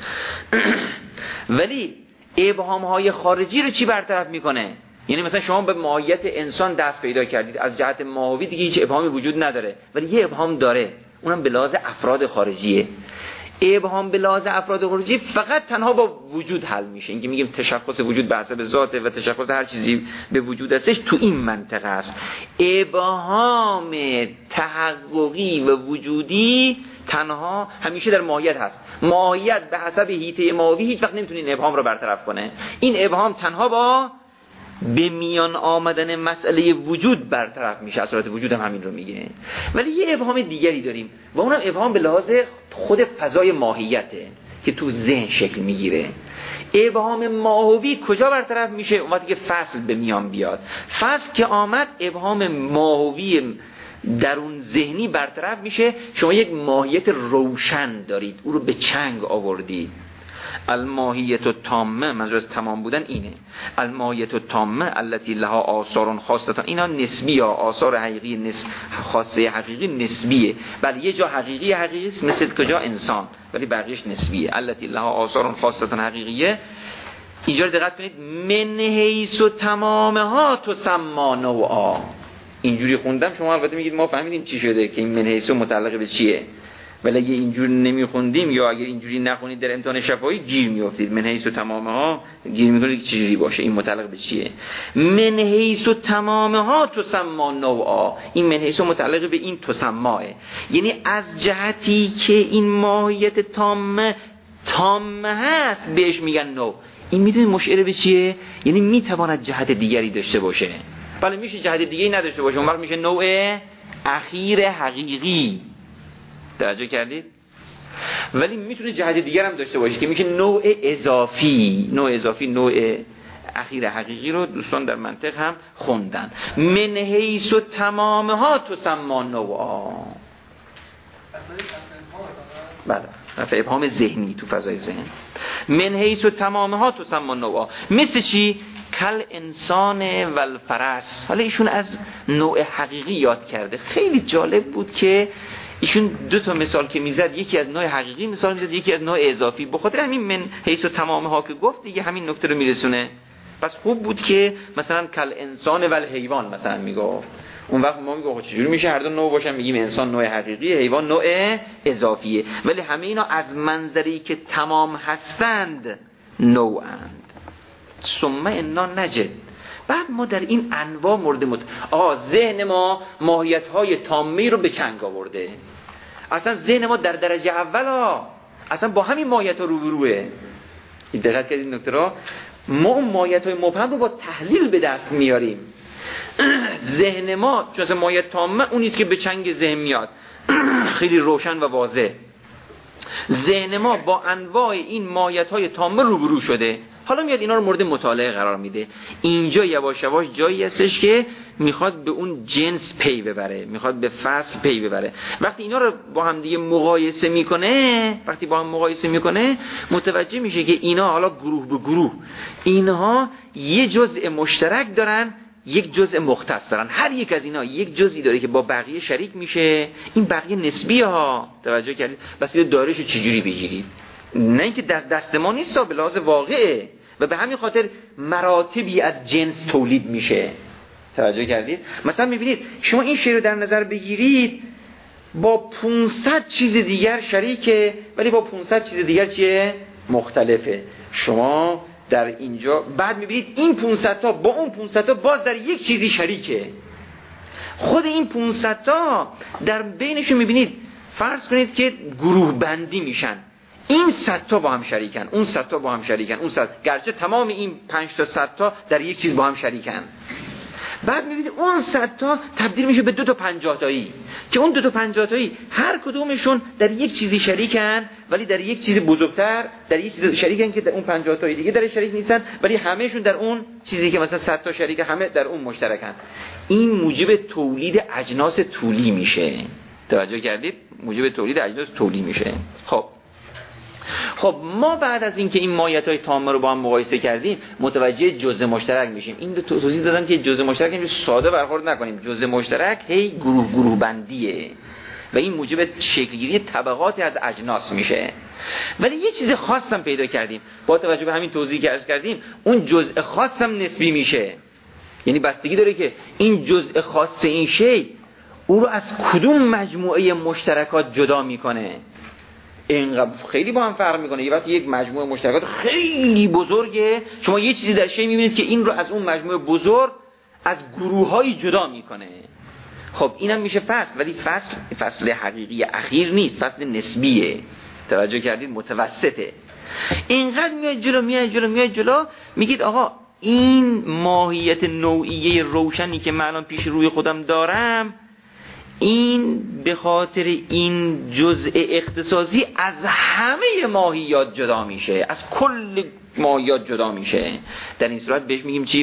ولی ابهام های خارجی رو چی برطرف میکنه؟ یعنی مثلا شما به ماهیت انسان دست پیدا کردید، از جهت ماهوی دیگه هیچ ابهامی وجود نداره، ولی یه ابهام داره، اونم به لحاظ افراد خارجیه. ابهام به لحاظ افراد خارجی فقط تنها با وجود حل میشه. اینکه میگیم تشخص وجود به حسب ذاته و تشخص هر چیزی به وجود هستش، تو این منطقه است. ابهام تحققی و وجودی تنها همیشه در ماهیت هست. ماهیت به حسب حیطه ماهوی هیچ وقت نمیتونه این ابهام رو برطرف کنه. این ابهام تنها با به میان آمدن مسئله وجود برطرف میشه. اصالت وجود هم همین رو میگه. ولی یه ابهام دیگری داریم و اونم ابهام به لحاظ خود فضای ماهیته که تو ذهن شکل میگیره. ابهام ماهوی کجا برطرف میشه؟ اون وقتی که فصل به میان بیاد. فصل که آمد ابهام ماهوی درون ذهنی برطرف میشه. شما یک ماهیت روشن دارید، او رو به چنگ آوردید. الماهیت التامه، منظور از تمام بودن اینه. الماهیت التامه التي لها آثار خاصه، اینا نسبیه، آثار حقیقی خاصه حقیقی نسبیه. بله یه جا حقیقی است مثل کجا انسان، ولی بقیه‌اش نسبیه. التي لها آثار خاصه حقیقیه. اینجا دقت کنید، من حیث تمامها تسمى نوعا. اینجوری خوندم شما البته میگید ما فهمیدیم چی شده که این من حیث متعلق به چیه، ولی اگه اینجوری نمیخوندیم یا اگه اینجوری نخونید در امتحان شفاهی گیر میافتید. من حیث و تمامها گیر میکنید که چجوری باشه، این متعلق به چیه؟ من حیث و تمامها تسمى نوعا. این من حیث متعلق به این تسماه، یعنی از جهتی که این ماهیت تامه هست بهش میگن نوع. این میدونید مشعر به چیه؟ یعنی میتواند جهت دیگری داشته باشه. بله میشه جهت دیگری نداشته باشه، اون وقت میشه نوع اخیر حقیقی. توجه کردید؟ ولی میتونه جهت دیگر هم داشته باشه که میشه نوع اضافی. نوع اخیر حقیقی رو دوستان در منطق هم خوندن. من حیث و تمامها تسمى نوعا. بله رفع ابهام ذهنی تو فضای ذهن. من حیث و تمامها تسمى نوعا. مثل چی؟ کل انسان و الفرس. حالا ایشون از نوع حقیقی یاد کرده. خیلی جالب بود که ایشون دو تا مثال که میزد، یکی از نوع حقیقی مثال میزد، یکی از نوع اضافی. بخاطر همین من حیث و تمامها که گفت دیگه همین نکته رو میرسونه. پس خوب بود که مثلا کل انسان و الحیوان مثلا میگفت. اون وقت ما میگم چجوری میشه هر دو نوع باشن؟ میگیم انسان نوع حقیقی، حیوان نوع اضافیه. ولی همه اینا از منظری که تمام هستند نوعند. ثم انا نجد. بعد ما در این انواع مورد ذهن ما ماهیت‌های تامه رو به چنگ آورده. اصلا ذهن ما در درجه اول اصلا با همین ماهیت‌ها روبروه. دقت کردید نکته را؟ ما اون ماهیت‌های مبهم رو با تحلیل به دست میاریم. ذهن ما چون اصلا ماهیت تامه اون نیست که به چنگ ذهن میاد، خیلی روشن و واضح. ذهن ما با انواع این ماهیت‌های تامه روبرو شده. حالا میاد اینا رو مورد مطالعه قرار میده. اینجا یواش یواش جایی هستش که میخواد به اون جنس پی ببره، میخواد به فصل پی ببره. وقتی اینا رو با هم دیگه مقایسه میکنه، متوجه میشه که اینا حالا گروه به گروه، اینها یه جزء مشترک دارن، یک جزء مختص دارن. هر یک از اینا یک جزئی داره که با بقیه شریک میشه. این بقیه نسبیه ها، توجه کردید؟ بس اینو دارش چجوری بگیرید، نه اینکه دست ما نیست، به لحاظ واقعه و به همین خاطر مراتبی از جنس تولید میشه. توجه کردید؟ مثلا میبینید شما این شی رو در نظر بگیرید، با 500 چیز دیگر شریکه ولی با 500 چیز دیگر چیه؟ مختلفه. شما در اینجا بعد میبینید این 500 تا با اون 500 تا باز در یک چیزی شریکه. خود این 500 تا در بینشون میبینید فرض کنید که گروه بندی میشن، این 100 تا با هم شریکن، اون 100 تا با هم شریکن، اون 100، گرچه تمام این 5 تا 100 تا در یک چیز با هم شریکن. بعد میبینید اون 100 تا تبدیل میشه به 2 تا 50 تایی که اون 2 تا 50 تایی هر کدومشون در یک چیزی شریکن ولی در یک چیز بزرگتر، در یک چیز شریکن که در اون 50 تایی دیگه در شریک نیستن، ولی همهشون در اون چیزی که مثلا 100 تا شریک، همه در اون مشترکن. این موجب تولید اجناس طولی میشه. توجه کردید؟ موجب تولید اجناس طولی میشه. خب ما بعد از اینکه این ماهیت‌های تامه رو با هم مقایسه کردیم متوجه جزء مشترک میشیم. این توضیح دادم که جزء مشترک اینجوری ساده برخورد نکنیم. جزء مشترک هی گروه بندیه و این موجب شکلگیری طبقاتی از اجناس میشه. ولی یه چیز خاص هم پیدا کردیم با توجه به همین توضیحی که عرض کردیم، اون جزء خاص هم نسبی میشه. یعنی بستگی داره که این جزء خاص این شی او رو از کدوم مجموعه مشترکات جدا میکنه. اینقدر خیلی با هم فرق میکنه. یه وقت یک مجموعه مشترکات خیلی بزرگه، شما یه چیزی در شی میبینید که این رو از اون مجموعه بزرگ از گروه‌های جدا میکنه. خب اینم میشه فصل، ولی فصل حقیقی اخیر نیست، فصل نسبیه. توجه کردید؟ متوسطه. اینقدر میاد جلو میگید آقا این ماهیت نوعیه روشنی که من الان پیش روی خودم دارم، این به خاطر این جزء اختصاصی از همه ماهیات جدا میشه، از کل ماهیات جدا میشه. در این صورت بهش میگیم چی؟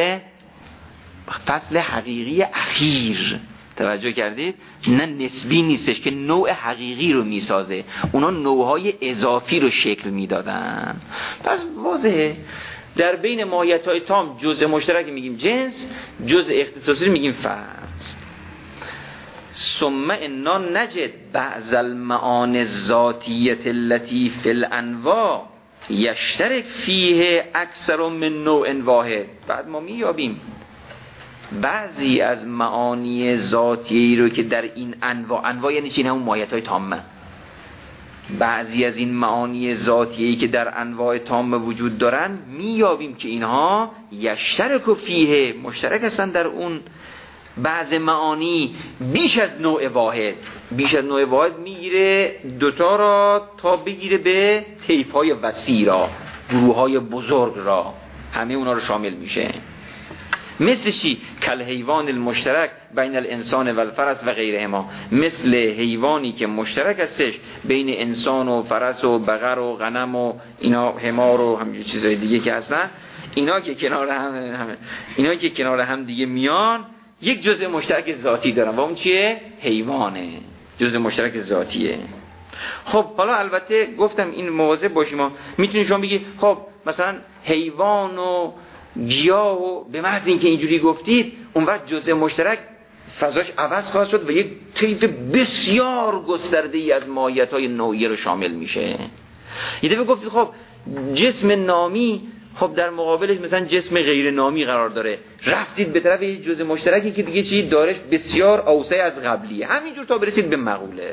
فصل حقیقی اخیر. توجه کردید؟ نه نسبی نیستش که نوع حقیقی رو میسازه، اونا نوعهای اضافی رو شکل میدادن. پس واضحه در بین ماهیت‌های تام جزء مشترک میگیم جنس، جزء اختصاصی میگیم فصل. ثم انا نجد بعض المعانی الذاتیه التي فی الانواع یشترک فیه اکثر من نوع واحد. بعد ما میابیم بعضی از معانی ذاتیه‌ای رو که در این انواع یعنی چی؟ همون ماهیت‌های تامه. بعضی از این معانی ذاتیه‌ای که در انواع تامه وجود دارن میابیم که اینها یشترک فیه، مشترک هستن در اون بعض معانی بیش از نوع واحد. بیش از نوع واحد میگیره دوتا را تا بگیره به طیف‌های وسیع را، گروه‌های بزرگ را، همه اونا رو شامل میشه. مثل چی؟ کل حیوان المشترک بین الانسان و الفرس و غیرهما، مثل حیوانی که مشترک هستش بین انسان و فرس و بقر و غنم و اینا، حمار و همین چیزای دیگه که هستن، اینا که کنار هم دیگه میان یک جزء مشترک ذاتی دارن و اون چیه؟ حیوانه، جزء مشترک ذاتیه. خب حالا البته گفتم این مواظب باشیم، ما میتونیم شما بگی خب مثلا حیوان و گیاه و به محض اینکه اینجوری گفتید اون وقت جزء مشترک فضاش عوض خواهد شد و یک طیف بسیار گسترده‌ای از ماهیت‌های نوعیه رو شامل میشه. یه دفعه گفتید خب جسم نامی، خب در مقابلش مثلا جسم غیر نامی قرار داره، رفتید به طرف یه جزء مشترکی که دیگه چی دارش بسیار اوسع از قبلیه، همینجور تا برسید به مقوله.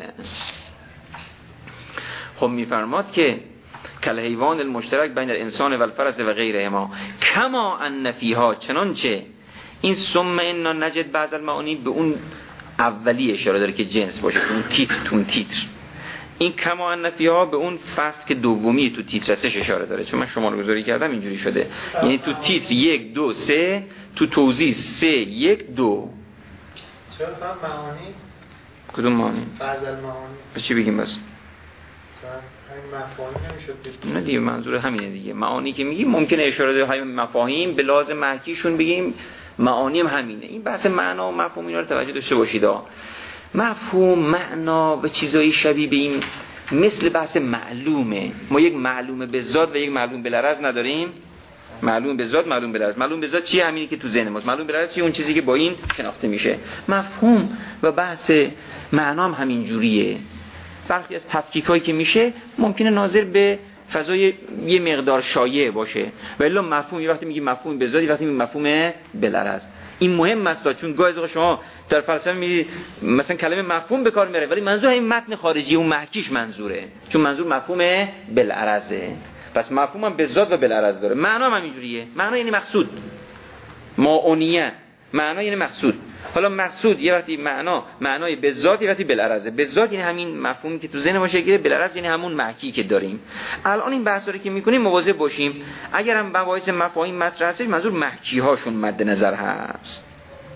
خب میفرماد که کل حیوان المشترک بین الانسان و الفرس و غیرهما کما ان فیها، چنانچه این ثم انا نجد بعض المعانی به اون اولی اشاره داره که جنس باشه، اون تیتر این کما ان فیها به اون فصل که دومی تو تیتر هستش اشاره داره، چون من شماره گذاری کردم اینجوری شده، یعنی تو تیتر 1 2 3، تو توضیح 3 1 2. چرا معانی؟ کدوم معانی؟ بعض المعانی. چی بگیم بس؟ همین مفاهیم نمیشد نه دیگه، منظور همینه دیگه. معانی که میگیم ممکنه اشاره به همین مفاهیم به لازم محکیشون بگیم، معانی هم همینه. این بحث معنا و مفهوم اینا رو توجه داشته باشید. مفهوم، معنا و چیزایی شبیه به این مثل بحث معلومه. ما یک معلومه به ذات و یک معلوم بالعرض نداریم. معلوم به ذات، معلوم بالعرض. معلوم به ذات چیه؟ همینی که تو ذهن ماست. معلوم بالعرض چیه؟ اون چیزی که با این شناخته میشه. مفهوم و بحث معنا هم همین جوریه. برخی از تفکیکایی که میشه ممکنه ناظر به فضای یه مقدار شایع باشه، ولی مفهوم یه وقتی میگی مفهوم به ذات، یه وقتی میگی مفهوم بالعرض. این مهم است، چون گاهی اوقات شما در فلسفه میگید مثلا کلمه مفهوم به کار میره، ولی منظور همین متن خارجی اون محکیش منظوره، چون منظور مفهوم بالعرضه. پس مفهوم هم به ذات و بالعرض داره. معنا هم همینجوریه. معنا یعنی مقصود، معونیه. معنا یعنی مقصود. حالا مقصود یه وقتی معنای به ذات، یه وقتی بالعرضه. به ذات یعنی همین مفهومی که تو ذهن ما شکل، بالعرض یعنی همون محکی که داریم. الان این بحثا رو که می‌کنیم مواظب باشیم، اگر هم مباحث مفاهیم مطرح هست منظور محکی هاشون مد نظر هست.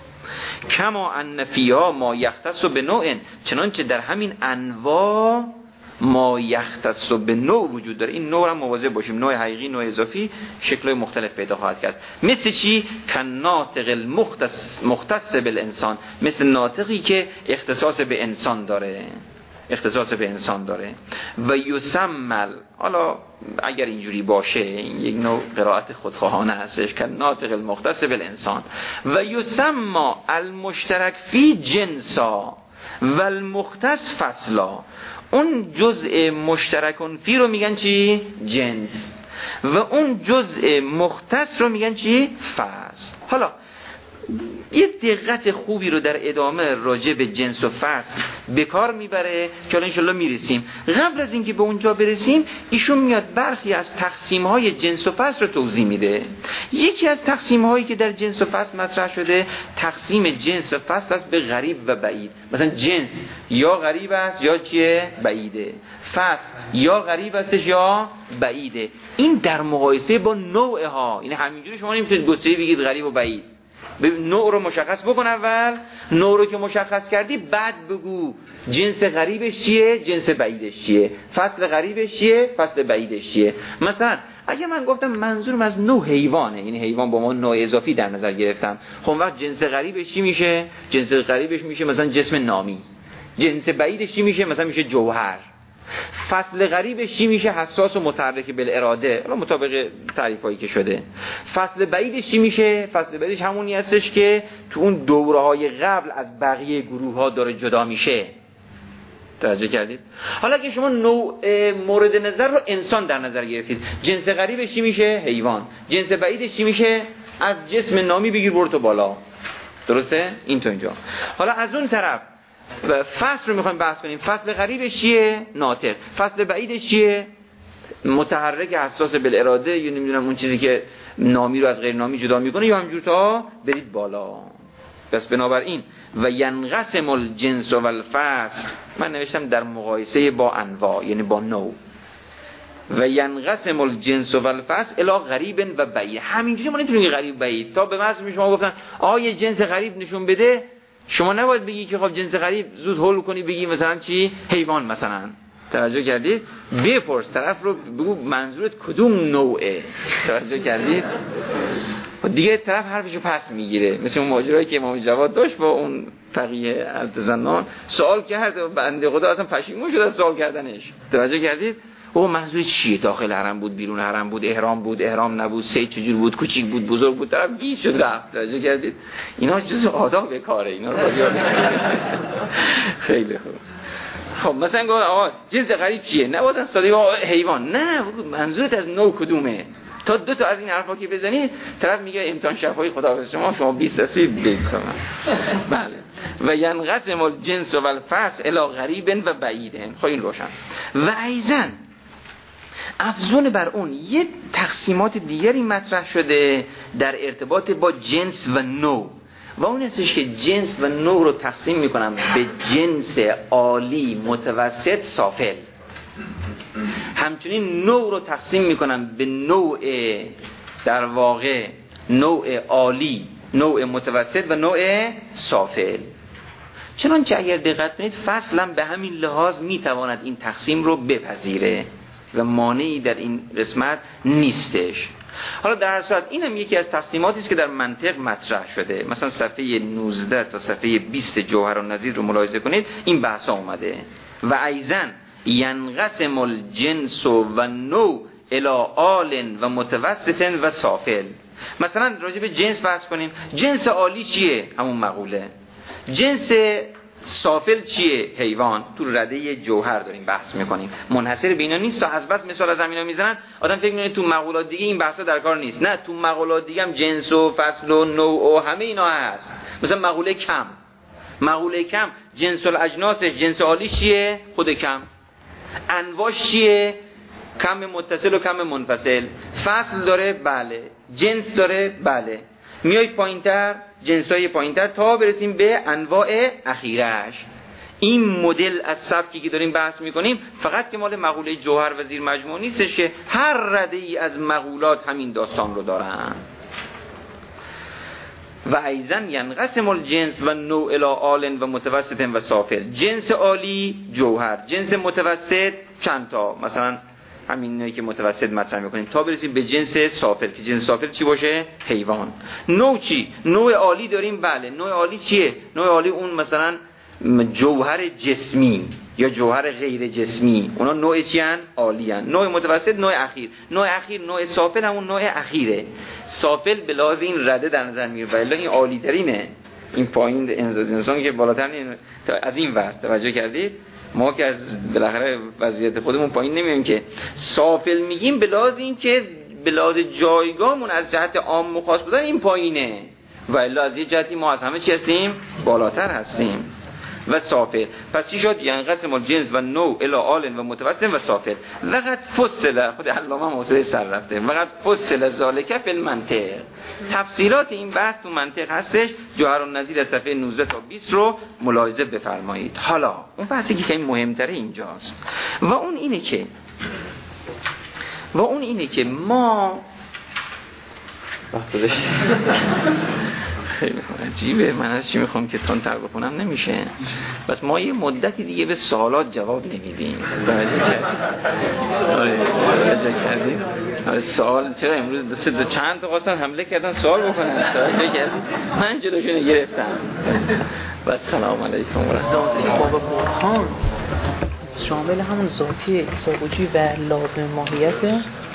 کما ان فیها ما یختص به نوع، چنانچه در همین انواع ما یختص به نوع وجود داره. این نوع هم مواظب باشیم، نوع حقیقی، نوع اضافی، شکل‌های مختلف پیدا خواهد کرد. مثل چی؟ کالناطق المختص بالانسان، مثل ناطقی که اختصاص به انسان داره، اختصاص به انسان داره. و یسمل، حالا اگر اینجوری باشه این یک نوع قرائت خودخواهانه هستش، کالناطق المختص بالانسان. و یسمى المشترک فی جنسا و المختص فصلا. اون جزء مشترکون فی رو میگن چی؟ جنس. و اون جزء مختص رو میگن چی؟ فصل. حالا یه دقت خوبی رو در ادامه راجع به جنس و فصل به کار میبره که حالا انشالله میرسیم. قبل از اینکه به اونجا برسیم ایشون میاد برخی از تقسیم‌های جنس و فصل رو توضیح میده. یکی از تقسیم‌هایی که در جنس و فصل مطرح شده، تقسیم جنس و فصل است به غریب و بعید. مثلا جنس یا غریب است یا چیه؟ بعیده. فصل یا غریب استش یا بعیده. این در مقایسه با نوعها، یعنی همینجوری شما نمیتونید گسته‌ای بگید غریب و بعید. نوع رو مشخص بکن اول، نوع رو که مشخص کردی بعد بگو جنس غریبش چیه، جنس بعیدش چیه، فصل غریبش چیه، فصل بعیدش چیه. مثلا اگه من گفتم منظورم از نوع حیوانه، یعنی حیوان با ما نوع اضافی در نظر گرفتم، خب وقت جنس غریبش چی میشه؟ جنس غریبش میشه مثلا جسم نامی. جنس بعیدش چی میشه؟ مثلا میشه جوهر. فصل غریبش چی میشه؟ حساس و متحرک بالاراده، حالا مطابق تعریفایی که شده. فصل بعیدش چی میشه؟ فصل بعیدش همونی هستش که تو اون دوره‌های قبل از بقیه گروه‌ها داره جدا میشه. توجه کردید؟ حالا که شما نوع مورد نظر رو انسان در نظر گرفتید، جنس غریبش چی میشه؟ حیوان. جنس بعیدش چی میشه؟ از جسم نامی بگیر برو تو بالا. درسته؟ این تو اینجا. حالا از اون طرف فصل رو میخوایم بحث کنیم. فصل غریبش چیه؟ ناطق. فصل بعیدش چیه؟ متحرک، حساس بالاراده، یا نمیدونم اون چیزی که نامی رو از غیر نامی جدا میکنه، یا همجور تا برید بالا. پس بنابراین و ینقسم الجنس و الفصل، من نوشتم در مقایسه با انواع، یعنی با نوع. و ینقسم الجنس و الفصل الی غریب و بعید. همینجوری ما نمیتونیم غریب بعید. تا به مثلا شما گفتن یه جنس غریب نشون بده، شما نباید بگی که خب جنس غریب زود حل کنی بگی مثلا چی؟ حیوان مثلا. توجه کردید؟ بپرس طرف رو، بگو منظورت کدوم نوعه. توجه کردید؟ دیگه طرف حرفشو پس میگیره. مثل اون ماجرایی که امام جواد داشت با اون فقیه التزنان، سوال کرد و بنده خدا اصلا پشیمون شد از سوال کردنش. توجه کردید؟ او منظور چیه؟ داخل حرم بود، بیرون حرم بود، احرام بود، احرام نبود، سید چجور بود، کوچیک بود، بزرگ بود، طرف گیج شد رفت. توجه کردید؟ اینا چیز آداب کاره، اینا رو باید یاد بگیرید. خیلی خوب. خب مثلا گفت جنس غریب چیه؟ نبودن ساده حیوان. نه، منظورت از نوع کدومه؟ تا دو تا از این حرفا که بزنید طرف میگه امتحان شفاهی خداحافظ شما 20 رسید بگید. بله. و ینقسم الجنس و الفصل الی غریب و بعید. خب این روشن. و ایضا افزون بر اون یه تقسیمات دیگری مطرح شده در ارتباط با جنس و نوع، و اون هستش که جنس و نوع رو تقسیم میکنم به جنس عالی، متوسط، سافل. همچنین نوع رو تقسیم میکنم به نوع در واقع نوع عالی، نوع متوسط و نوع سافل. چنانچه اگر دقت کنید فصل هم به همین لحاظ میتواند این تقسیم رو بپذیره و مانعی در این قسمت نیستش. حالا در هر صورت اینم یکی از تقسیماتی است که در منطق مطرح شده. مثلا صفحه 19 تا صفحه 20 جوهرالنظیر رو ملاحظه کنید، این بحثا اومده. و ایضا ینقسم الجنس و نوع الی آل و متوسط و سافل. مثلا راجع به جنس بحث کنیم، جنس عالی چیه؟ همون مقوله. جنس سافل چیه؟ حیوان. تو رده جوهر داریم بحث میکنیم، منحصر به اینا نیست. تا از بس مثال از همینا میزنن آدم فکر میکنه تو مقولات دیگه این بحثا در کار نیست. نه، تو مقولات دیگه هم جنس و فصل و نوع و همه اینا هست. مثلا مقوله کم جنس الاجناسش، جنس عالی چیه؟ خود کم. انواعش چیه؟ کم متصل و کم منفصل. فصل داره؟ بله. جنس داره؟ بله. میایید پایینتر، جنسای پایینتر تا برسیم به انواع اخیرش. این مدل از سبکی که داریم بحث میکنیم فقط که مال مقوله جوهر و زیر مجموع نیستش، که هر رده ای از مقولات همین داستان رو دارن. و ایضا ینقسم الجنس و نوع الی آل و متوسط و سافل. جنس عالی جوهر، جنس متوسط چند تا، مثلا همین که متوسط مطرح میکنیم تا برسیم به جنس سافل، که جنس سافل چی باشه؟ حیوان. نوع چی؟ نوع عالی داریم، بله. نوع عالی چیه؟ نوع عالی اون مثلا جوهر جسمی یا جوهر غیر جسمی، اونا نوع چی هن؟ عالی هن. نوع متوسط، نوع اخیر. نوع سافل همون نوع اخیره. سافل به لحاظ این رده در نظر میگیره، ولی این عالی ترینه. این پایین انسان که بالاتر از این ور. توجه کردید؟ ما که از بالاخره وضعیت خودمون پایین نمیایم، که سافل میگیم به لحاظ این که به لحاظ جایگاهمون از جهت عام و خاص بودن این پایینه، و الا از یه جهتی ما از همه چی هستیم؟ بالاتر هستیم. و سافل پس چی شد؟ ینقسم الجنس و نوع الی آل و متوسط و سافل. وقد فصل، خود علامه موصلی سر رفته، وقد فصل ذالک فی المنطق. تفصیلات این بحث تو منطق هستش. جوهرالنظیر صفحه 19 تا 20 رو ملاحظه بفرمایید. حالا اون بحثی که خیلی مهمتره اینجاست، و اون اینه که ما خیلی عجیبه، من از چی میخوام که تندتر بکنم نمیشه. بس ما یه مدتی دیگه به سوالات جواب نمیدیم. توجه کردیم؟ سوال چرا امروز چند تا خواستن حمله کردن سوال بکنن؟ توجه کردیم؟ من جلوشون گرفتم. و سلام علیکم و رحمت الله. باب برهان شامل همون ذاتی سابوجی و لازم ماهیته.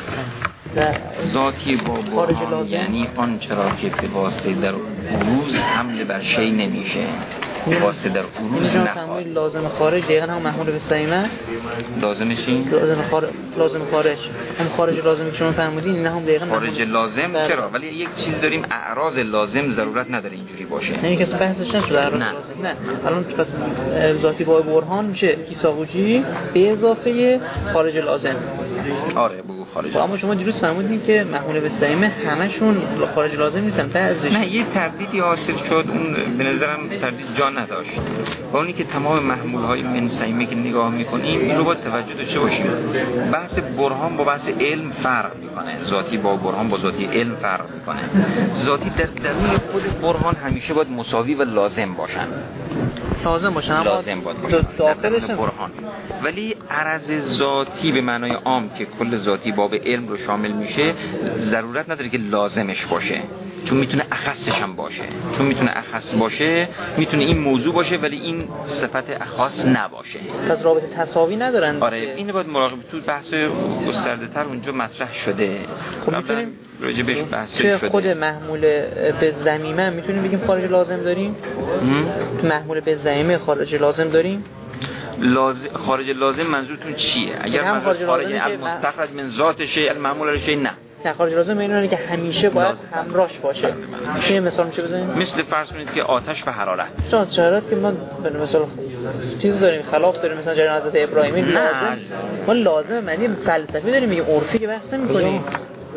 ذاتی با برهان یعنی آن چرا که به واسطه در عروض حمل بر شی نمیشه، واسطه در عروض نخواهد. لازم خارج دقیقا هم محمول به سیمه است. لازمش این؟ لازم خارج هم خارج لازمی که شما فرمودین، این هم دقیقا خارج لازم چرا؟ ولی یک چیز داریم اعراض لازم ضرورت نداره اینجوری باشه. نه کسی بحثش نشده اعراض لازم. نه الان پس ذاتی با برهان میشه ایساقوجی به اضافه خارج لازم. آره بگو خارج. اما شما دیروز فرمودین که محمول به سیمه همشون خارج لازم نیستن. بعضیش نه، یه تردیدی حاصل شد، اون به نظرم تردید جا نداشت. با اونی که تمام محمول‌های من سیمه که نگاه می‌کنیم این رو باید توجه داشته باشیم. بحث برهان با بحث علم فرق می‌کنه. ذاتی با برهان با ذاتی علم فرق می‌کنه. ذاتی در درون خود برهان همیشه باید مساوی و لازم باشن. لازم باشن داخلش برهان. ولی عرض ذاتی به معنای عام که کل ذاتی باب علم رو شامل میشه ضرورت نداره که لازمش باشه، چون میتونه اخصش هم باشه. چون میتونه اخص باشه میتونه این موضوع باشه ولی این صفت اخص نباشه. پس رابطه تساوی ندارن. آره اینو باید مراقب. تو بحث گسترده تر اونجا مطرح شده. خب میتونیم راجع بهش بحث شده. خود محمول به ضمیمه میتونیم بگیم خارج لازم داریم؟ تو محمول به ضمیمه خارج لازم داریم؟ خارج لازم منظورتون چیه؟ اگر من خارج المستخرج من ذات شیء المعمول شیء نه خارج لازم اینه که همیشه باید همراهش باشه. چه مثال میشه بزنیم؟ مثل فرض کنید که آتش و حرارت. حرارت که ما مثلا چیز داریم، خلاف داریم، مثلا جریان حضرت ابراهیمی لازم. ما لازم معنی فلسفی داریم، میگه عرفی که بحث نمی‌کنیم.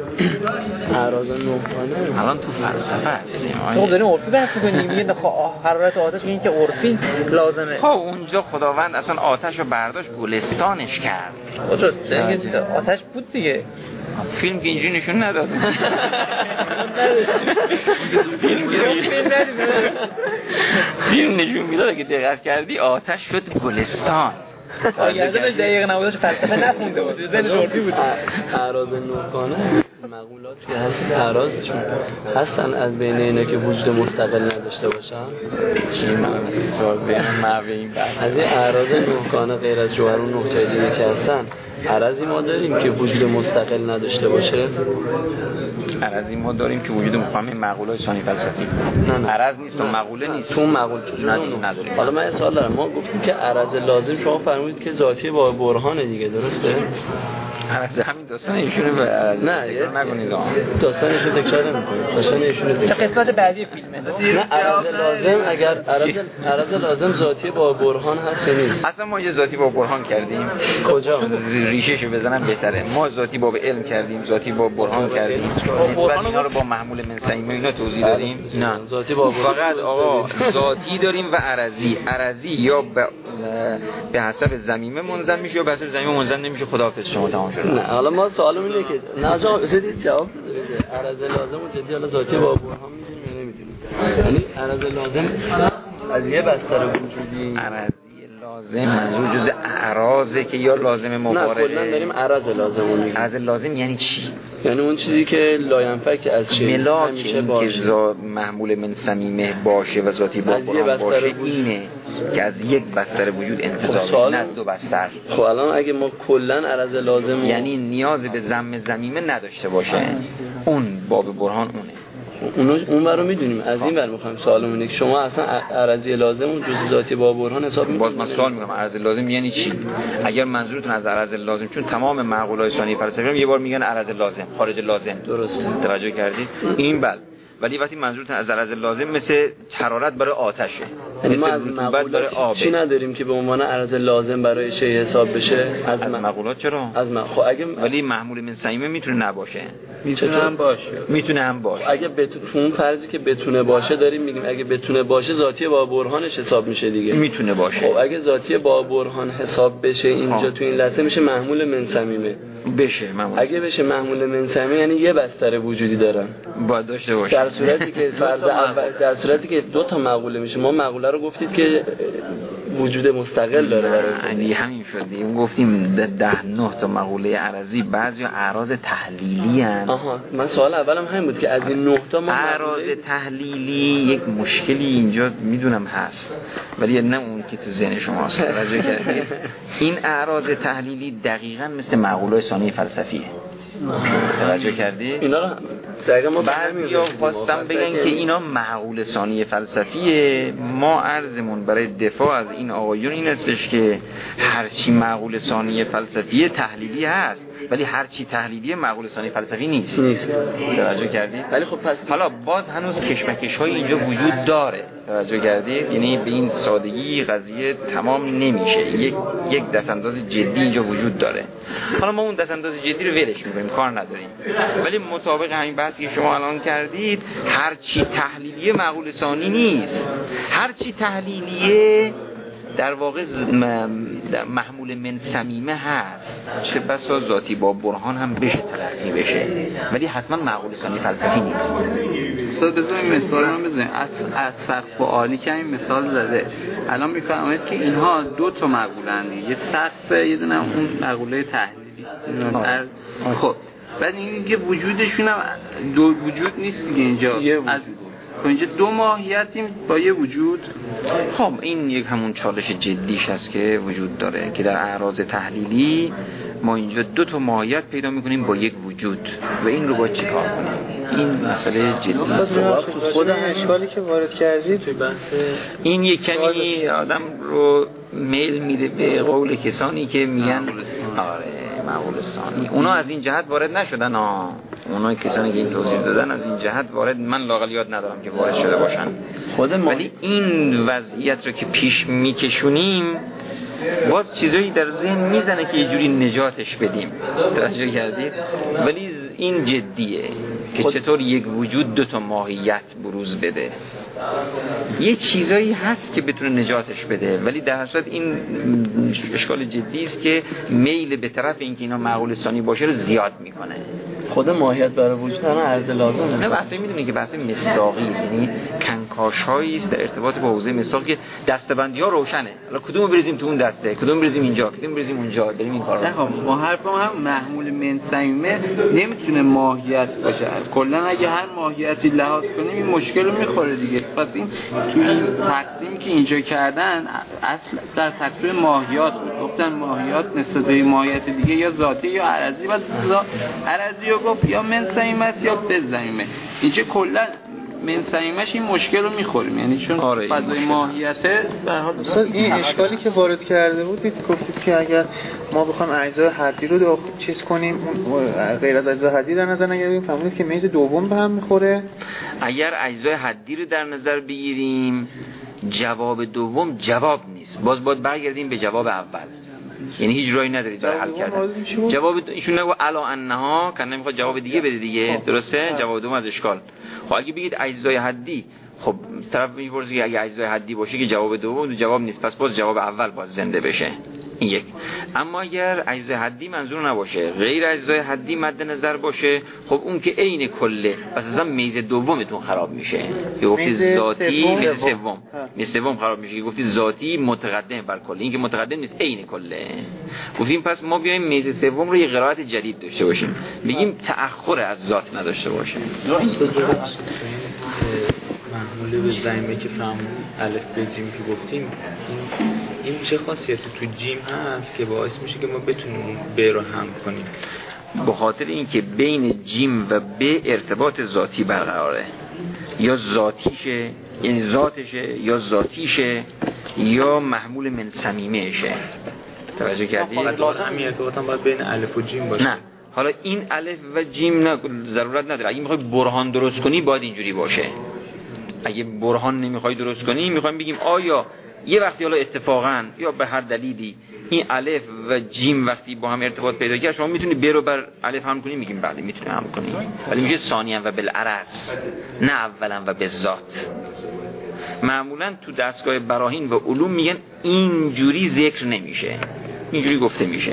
اعراض نوعانه الان تو فلسفه هستیم. خب داریم عرفی بحث می‌کنیم، میگه حرارت آتش این که عرفی لازمه. خب اونجا خداوند اصلا آتش رو برداشت گلستانش کرد. آتش بود دیگه. فیلم که اینجوری نشون نداد. فیلم نشون میداد که دقت کردی آتش شد گلستان. یادش دقیق نبودش، فلسفه نخونده بود، ذهن شورتی بود. اعراض نوحانه مقولاتی که هست اعراضشون هستن از بین اینا که وجود مستقل نداشته باشن. چی این از این اعراض نوحانه غیر از جوهر و نقطه دیگه که هستن، عرضی ما داریم که وجود مستقل نداشته باشه. عرضی ما داریم که وجود مفهوم مقوله‌های ثانی فلسفی. نه عرض نیست و مقوله نیست. چون مقوله نداریم. حالا من سوال دارم، ما گفتیم که عرض لازم شما فرمودید که ذاتی با برهان دیگه، درسته؟ عرض همین داستان ایشونه نه نگونید داستانشو تکرار نمی‌کنید. داستان ایشونه قسمت بعدی فیلمه. نه عرض لازم، اگر عرض لازم ذاتی با برهان هست نیست. اصلا ما یه ذاتی با برهان کردیم. کجا؟ ریشه‌شو بزنم بهتره. ما ذاتی با علم کردیم، ذاتی با برهان کردیم. نسبت اینا رو با محمول منسعیم اینا توضیح دادیم. نه ذاتی با برهان فقط آقا ذاتی داریم و عرضی. عرضی یا به حسب ضمیمه منظم میشه یا به حسب ضمیمه منظم نمیشه. خداحافظ شما تمام شد. نه حالا ما سوالمون اینه که نه جواب بدید، جواب عرض لازم و جدی حالا ذاتی با برهان میدونیم یا نمیدونیم. یعنی عرض لازم از یه بستر وجودی، عرضی لازم منظور جز اعراضه که یا لازم مبارزه. نه کلا داریم عرض لازم میگیم. عرض لازم یعنی چی؟ یعنی اون چیزی که لاینفک از چه ملاک این که محمول من صمیمه باشه و ذاتی با برهان باشه اینه که از یک بستر وجود انتزاع بشه، نه از دو بستر. خب الان اگه ما کلا عرض لازم یعنی نیاز به ضمیمه نداشته باشه، اون باب برهان اونه. اون رو میدونیم. از این ور میخوایم سوالمون اینه که شما اصلا عرضی لازم و جزء ذاتی با برهان حساب میکنید. باز من سوال میگم عرض لازم یعنی چی؟ اگر منظورتون از عرض لازم، چون تمام معقولات ثانی فلسفی یه بار میگن عرض لازم، خارج لازم. درسته. توجه کردید؟ این بله. ولی وقتی منظورتون از عرض لازم مثل حرارت برای آتشه، یعنی ما از مقولات چی نداریم که به عنوان عرض لازم برای شی حساب بشه. از مقولات چرا؟ خب اگه ولی محمول من صمیمه میتونه نباشه. میتونه هم باشه. اگه تو اون فرضی که بتونه باشه داریم میگیم اگه بتونه باشه ذاتی با برهانش حساب میشه دیگه. میتونه باشه. خب اگه ذاتی با برهان حساب بشه اینجا تو این لحظه میشه محمول من صمیمه. بشه اگه بشه محمول من صمیمه یعنی یه بستر وجودی دارن. باید داشته باشه. در صورتی که فرض اول در صورتی که دو تا مقوله میشه. ما مقوله رو گفتید که وجود مستقل داره برای یعنی همین شد. اون گفتیم 9 تا مقوله عرضی بعضی اعراض تحلیلی ان. من سوال اولم همین بود که از این 9 تا ما اعراض تحلیلی یک مشکلی اینجا میدونم هست ولی نه اون که تو ذهن شماست. توجه کردید؟ این اعراض تحلیلی دقیقاً مثل مقوله ثانی فلسفیه. توجه کردی؟ اینا رو دقیقاً ما بعضیا خواستم بگن که اینا معقول ثانی فلسفیه. ما عرضمون برای دفاع از این آقایون این استش که هرچی معقول ثانی فلسفیه تحلیلی هست ولی هرچی تحلیلی معقول ثانی فلسفی نیست. توجه کردی؟ ولی خب پس حالا باز هنوز کشمکش‌های اینجا وجود داره. توجه کردید؟ یعنی به این سادگی قضیه تمام نمیشه. یک دستانداز جدی اینجا وجود داره. حالا ما اون دستانداز جدی رو ولش می‌کنیم، کار نداریم. ولی مطابق همین بحثی که شما الان کردید هر چی تحلیلیه معقول ثانی نیست. هر چی تحلیلیه در واقع محمول من صمیمه هست، چه بسا ذاتی با برهان هم بشه تلقی بشه ولی حتما معقول ثانی فلسفی نیست. استاد بذاریم مثال رو بزنیم. از سقف و عالی که این مثال زده الان میفهمید که اینها دو تا مقولن، یه سقف یه دونه اون مقوله تحلیلی. خب بعد اینکه وجودشون هم دو وجود نیست دیگه اینجا. اینجا دو ماهیتیم با یه وجود. خب این یک همون چالش جدیش هست که وجود داره که در اعراض تحلیلی ما اینجا دو تا ماهیت پیدا میکنیم با یک وجود و این رو باید چی کار کنیم؟ این مسئله جدی است. خود اشکالی که وارد کردید توی بحث این یک کمی آدم رو میل میده به قول کسانی که میگن معقول ثانی. اونا از این جهت وارد نشدن. اونا کسانی که این توضیح دادن از این جهت وارد، من لااقل یاد ندارم که وارد شده باشن. ولی این وضعیت رو که پیش میکشونیم باز چیزایی در ذهن میزنه که یه جوری نجاتش بدیم. توجه کردید؟ ولی این جدیه که چطور یک وجود دو تا ماهیت بروز بده. یه چیزایی هست که بتونه نجاتش بده، ولی در حقیقت این اشکال جدی است که میل به طرف اینکه اینا معقول ثانی باشه رو زیاد میکنه. خود ماهیت برای وجود همه عرض لازمه. نه بحثی میدونی که بحث مصداقی، یعنی کنکاش‌هایی است در ارتباط با حوزه مصداق که دسته‌بندی‌ها روشنه. حالا کدومو بریزیم تو اون دسته، کدوم بریزیم اینجا، کدوم بریزیم اونجا، بریم این کارو. نه خب ما حرفم هم محمول من صمیمه نمیتونه ماهیت باشه. کلا اگه هر ماهیتی لحاظ کنیم این مشکل رو میخوره دیگه. پس این تو این تقسیمی که اینجا کردن اصل در تقسیم ماهیات بود. گفتن ماهیات نسبت به ماهیت دیگه یا ذاتی یا عرضی، بس عرضی رو گفت یا من صمیمه است یا بزمیمه. اینجا کلا من صمیمش این مشکل رو میخوریم، یعنی چون فضای ماهیته به هر حال این اشکالی که وارد کرده بودید گفتید که اگر ما بخوایم اجزای حدی رو چیز کنیم غیر از اجزای حدی در نظر نگیریم، فهمیدید که میز دوم به هم میخوره. اگر اجزای حدی رو در نظر بگیریم جواب دوم جواب نیست، باز باید برگردیم به جواب اول، یعنی هیچ راهی ندارید برای حل کردن. جواب ایشون نگو الا انها کن نمیخواد جواب دیگه بده دیگه، درسته؟ جواب دوم از اشکال. خب اگه بگید اجزای حدی، خب طرف میپرسه که اگه اجزای حدی باشه که جواب دوم جواب نیست، پس باز جواب اول باز زنده بشه. این یک. اما اگر اجزای حدی منظور نباشه، غیر اجزای حدی مد نظر باشه، خب اون که عین کله، پس اصلا میز دومتون خراب میشه. که گفتی ذاتی میز سوم خراب میشه، که گفتی ذاتی متقدم بر کل، این که متقدم نیست عین کله. گفتیم پس ما بیایم میز سوم رو یه قرائت جدید داشته باشیم، بگیم تأخر از ذات نداشته باشه. محموله به زمیمه که فهم الف به جیم که گفتیم، این چه خاصیتی تو جیم هست که باعث میشه که ما بتونیم ب رو هم کنیم؟ به خاطر اینکه بین جیم و ب ارتباط ذاتی برقراره، یا ذاتیشه یعنی ذاتشه، یا ذاتیشه، یا محمول من صمیمهشه. توجه کردید؟ همین ارتباط هم باید بین الف و جیم باشه. نه حالا این الف و جیم نه ضرورت نداره. اگه میخوای برهان درست کنی باید اینجوری باشه. اگه برهان نمیخوای درست کنی، میخوایم بگیم آیا یه وقتی حالا اتفاقا یا به هر دلیلی این الف و جیم وقتی با هم ارتباط پیدا کرد، شما میتونی ب رو بر الف هم کنی؟ میگیم بله میتونی هم کنی، ولی میشه ثانیاً و بالعرض، نه اولاً و بالذات. معمولاً تو دستگاه براهین و علوم میگن اینجوری ذکر نمیشه، اینجوری گفته میشه.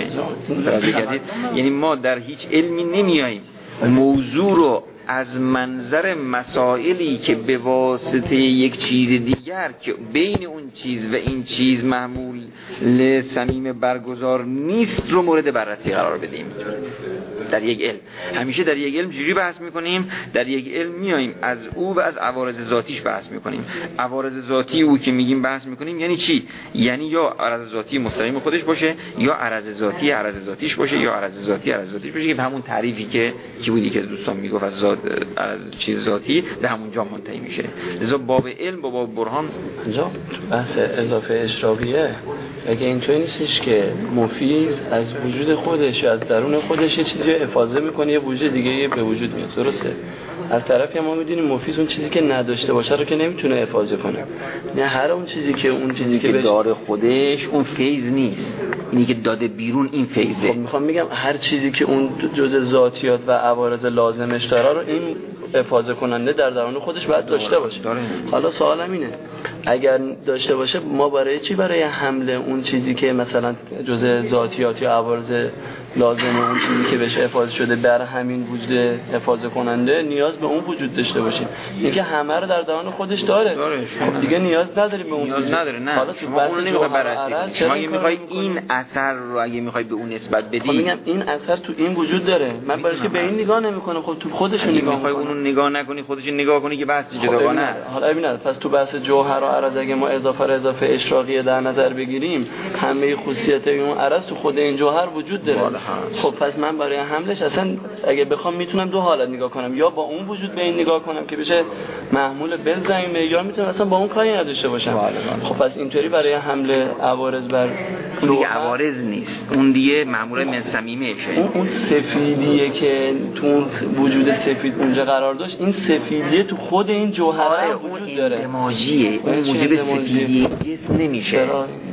یعنی ما در هیچ علمی نمیاییم موضوع رو از منظر مسائلی که به واسطه یک چیز دیگر که بین اون چیز و این چیز محمول صمیم برگزار نیست رو مورد بررسی قرار بدیم. در یک علم همیشه در یک علم چجوری بحث میکنیم؟ در یک علم میاییم از او و از عوارض ذاتیش بحث میکنیم. عوارض ذاتی او که میگیم بحث میکنیم یعنی چی؟ یعنی یا عرض ذاتی مستقیم خودش باشه، یا عرض ذاتی عرض ذاتیش باشه، یا عرض ذاتی عرض ذاتیش باشه، که همون تعریفی که کی بودی که دوستان میگفت از از چیز ذاتی به همونجا منتهی میشه. لذا باب علم با باب برهان اینجا بحث اضافه اشراقیه. اگه اینطوری نیستش که مفیز از وجود خودش از درون خودش یه چیزی افاضه میکنه یه وجود دیگه به وجود میاد، درسته؟ از طرفی ما میدونیم مفیز اون چیزی که نداشته باشه رو که نمیتونه افاضه کنه. نه هر اون چیزی که داره خودش اون فیض نیست، اینی که داده بیرون این فیضه. خب میخوام بگم هر چیزی که اون جزء ذاتیات و عوارض لازمش داره رو این افاضه کننده در درون خودش باید داشته باشه. حالا سوالم اینه اگر داشته باشه ما برای چی برای حمل اون چیزی که مثلا جزء ذاتیات یا عوارض لازمه اون چیزی که بهش افاضه شده بر همین وجود افاضه کننده نیاز به اون وجود داشته باشیم؟ اینکه همه رو در درون خودش داره. خب دیگه نیاز نداریم به اون نیاز نداره. نه حالا شما اون نمیخوای بررسی. شما اگه میخوای این اثر رو اگه میخوای به اون نسبت بدی، خب میگم این اثر تو این وجود داره، من برایش که به این نگاه نمیکنم. خب تو خودش نگاه میخوای اونو نگاه نکنی، خودش نگاه کنی که بحث جداگانه است. حالا ببینید پس تو بحث جوهر و عرض اگه ما اضافه اشراقیه در نظر بگیریم، همه خصوصیات اون عرض تو خود این جوهر وجود داره. خب پس من برای حملش اصلا اگه بخوام میتونم دو حالت نگاه کنم، یا با اون وجود به این نگاه کنم که بشه محمول بزنیم، یا میتونم اصلا با اون کاری نداشته باشم. خب پس اینطوری برای حمل عوارض بر دیگه عوارض نیست، اون دیگه معمول من صمیمشه. اون سفیدیه که تو اون وجود سفید اونجا قرار داشت، این سفیدیه تو خود این جوهر وجود داره. اندماجیه، اون موجب سفیدی جسم نمیشه.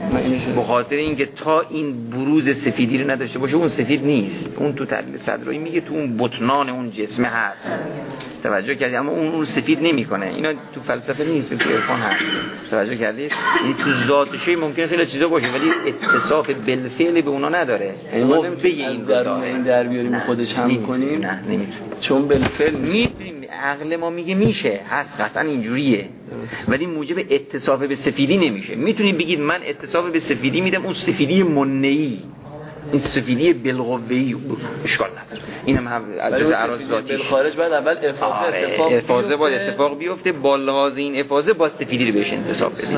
به خاطر اینکه تا این بروز سفیدی رو نداشته باشه اون سفید نیست. اون تو تحلیل صدرایی میگه تو اون بطنان اون جسم هست، توجه کردی؟ اما اون سفید نمیکنه. اینا تو فلسفه نیست، تو عرفان هست، توجه کردی؟ این تو ذاتشه ممکنه خیلی چیزا باشه ولی اتصاف بالفعل به اونا نداره. ما نمیتونیم این در بیاریم خودش هم کنیم. نه نمیتونیم، چون بالفعل میتونیم. عقل ما میگه میشه، هست، قطعا اینجوریه، ولی موجب اتصاف به سفیدی نمیشه. میتونید بگید من اتصاف به سفیدی میدم، اون سفیدی منعی، این سفیدی بالقوه‌ای اشکال نداره. اینم هم از جزء اعراض ذاتی بالخارج بعد اول افاضه باید اتفاق بیفته، با لحاظ این افاضه با سفیدی رو بهش انتساب بده.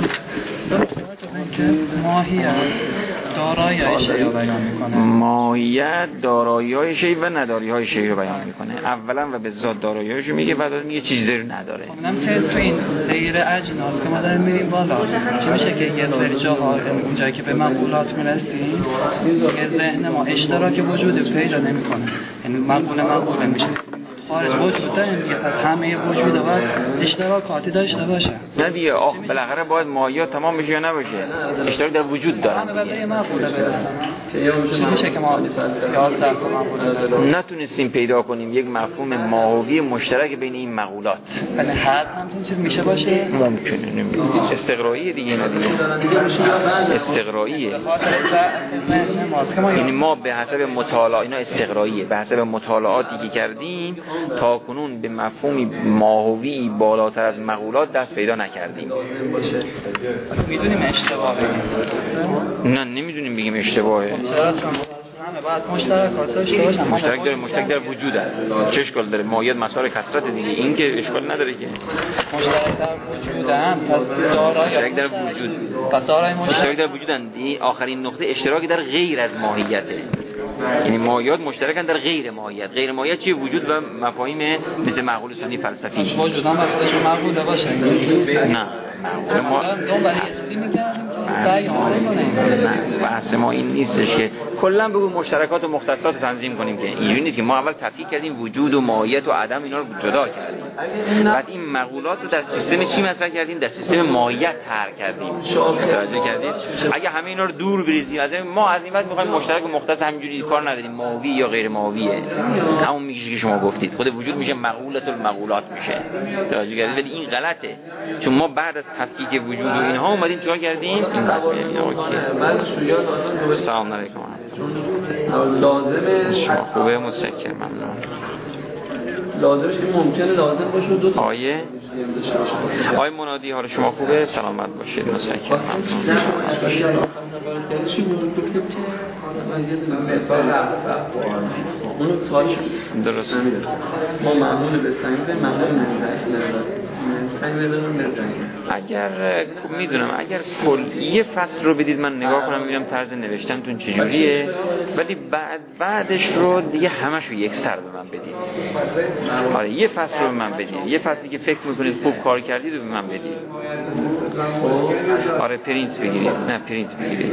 ماهیت دارایی شیء رو بیان میکنه. ماهیت دارایی‌های شیء و نداری‌های شیء رو بیان میکنه. اولا و به ذات دارایی‌هاش رو میگه، بعد میگه چیزی رو نداره. اونم که تو این سیر اجناس که ما داریم میریم بالا، چه میشه که یه سری جاها اونجایی که به مقولات میرسیم که ذهن ما اشتراک وجود پیدا نمیکنه، یعنی مقوله میشه خارج وجود داریم دیگه، پس همه وجود باید اشتراکاتی داشته باشه. نه دیگه، بالاخره باید ماهیات تمام بشه یا نباشه، اشتراک در وجود داره. همه به مقوله برسن. چه میشه که ما 11 تا مقوله داریم نتونستیم پیدا کنیم یک مفهوم ماهوی مشترک بین این مقولات. ولی هر همچین چیز میشه باشه؟ ممکنه، نمیدونم. استقراییه دیگه، اینا دیگه استقراییه. یعنی ما به حسب مطالعات، اینا استقراییه، به حسب مطالعاتی که کردیم تا کنون به مفهومی ماهوی بالاتر از مقولات دست پیدا نکردیم. میدونیم اشتباهه؟ نه نمیدونیم بگیم اشتباهه. همه باید مشترکات داشته باشن. مشترک در وجود هست. چه اشکال داره؟ ماهیت مسائل کثرت دیگه، این که اشکال نداره که. مشترک در وجود هم، پس دارای مشترک در وجود، پس دارای مشترک در وجود هم. آخرین نقطه اشتراک در غیر از ماهیته. یعنی ماهیات مشترکن در غیر ماهیت. غیر ماهیت چیه؟ وجود و مفاهیم مثل معقول ثانی فلسفی. وجود هم باید معقوله باشه. نه ما دنبال یه چیزی می‌کردیم که بیان کنیم. بحث ما این نیستش که کلا بگو مشترکات و مختصات رو تنظیم کنیم، که اینجوری نیست که ما اول تفکیک کردیم وجود و ماهیت و عدم اینا رو جدا کردیم، بعد این مقولات رو در سیستم چی مطرح کردیم؟ در سیستم ماهیت طرح کردیم. توجه کردید؟ اگه همه اینا رو دور بریزیم از ما، از این بعد می‌خوایم مشترک و مختص همینجوری کار نداریم، ماهوی یا غیر ماهویه، همون میگه که شما گفتید خود وجود میشه مقولات المقولات میشه. توجه کردید؟ ولی این غلطه، چون ما بعد از تفکیک وجود و اینها اومدیم چیکار کردیم؟ این بحث سلام علیکم. لازمه شما خوبه؟ مسکر، ممنون. لازمش که ممکنه لازم باشه دو تا آیه منادی ها رو شما خوبه؟ سلامت باشید، مسکر، ممنون. درست. ما معمول بسنیم معمول اگر میدونم اگر یه فصل رو بدید من نگاه کنم ببینم طرز نوشتنتون چجوریه، ولی بعدش رو دیگه همشو یک سر به من بدید. آره یه فصل رو به من بدید، یه فصلی که فکر میکنید خوب کار کردید رو به من بدید. آره پرینت بگیرید. نه پرینت بگیرید.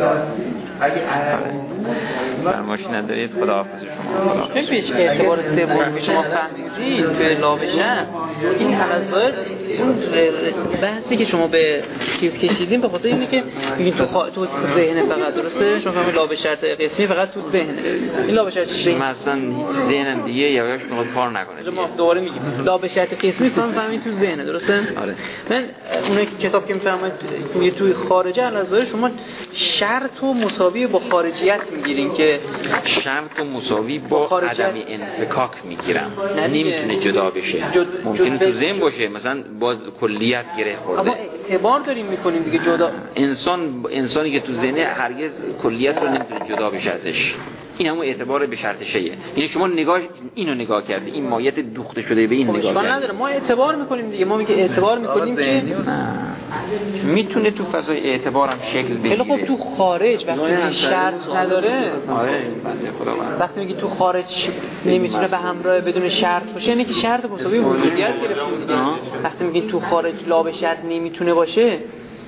فرمایش ندارید. خداحافظ شما. چون پیش اعتبار سوم شما فهمیدید به لابشن این حلزار اون بحثی که شما به چیز کشیدین به خاطر اینه که این تو ذهن فقط درسته، شما فهمید لابشرط قسمی فقط تو ذهنه. این لابشرط ذهن مثلا هیچ ذهن دیگه یواش میخواد کار نکنه. ما دوباره میگیم لابشرط قسمی فهمید تو ذهنه، درسته؟ آره. من اون کتاب که میفهمم توی خارجه حلزار شما شرط و مساوی با خارجیت میگیرین که شرط و مساوی با عدم انفکاک میگیرم، نمیتونه جدا بشه. ممکنه تو ذهن باشه، مثلا باز کلیت گره خورده، اما اعتبار داریم میکنیم دیگه جدا. انسانی که تو ذهن هرگز کلیت رو نمیتونه جدا بشه ازش. این همون اعتبار به شرط شیء. یعنی شما اینو نگاه کردی، این مایت دوخته شده به این نگاه کردی. نداره، ما اعتبار میکنیم دیگه. ما میگه اعتبار میکنیم که میتونه تو فضای اعتبار هم شکل بگیره. خب تو خارج وقتی شرط نداره، آره وقتی میگی تو خارج نمیتونه به همراه بدون شرط باشه، یعنی که شرط مساوی وجودیت گرفتیم. وقتی میگی تو خارج لا به شرط نمیتونه باشه،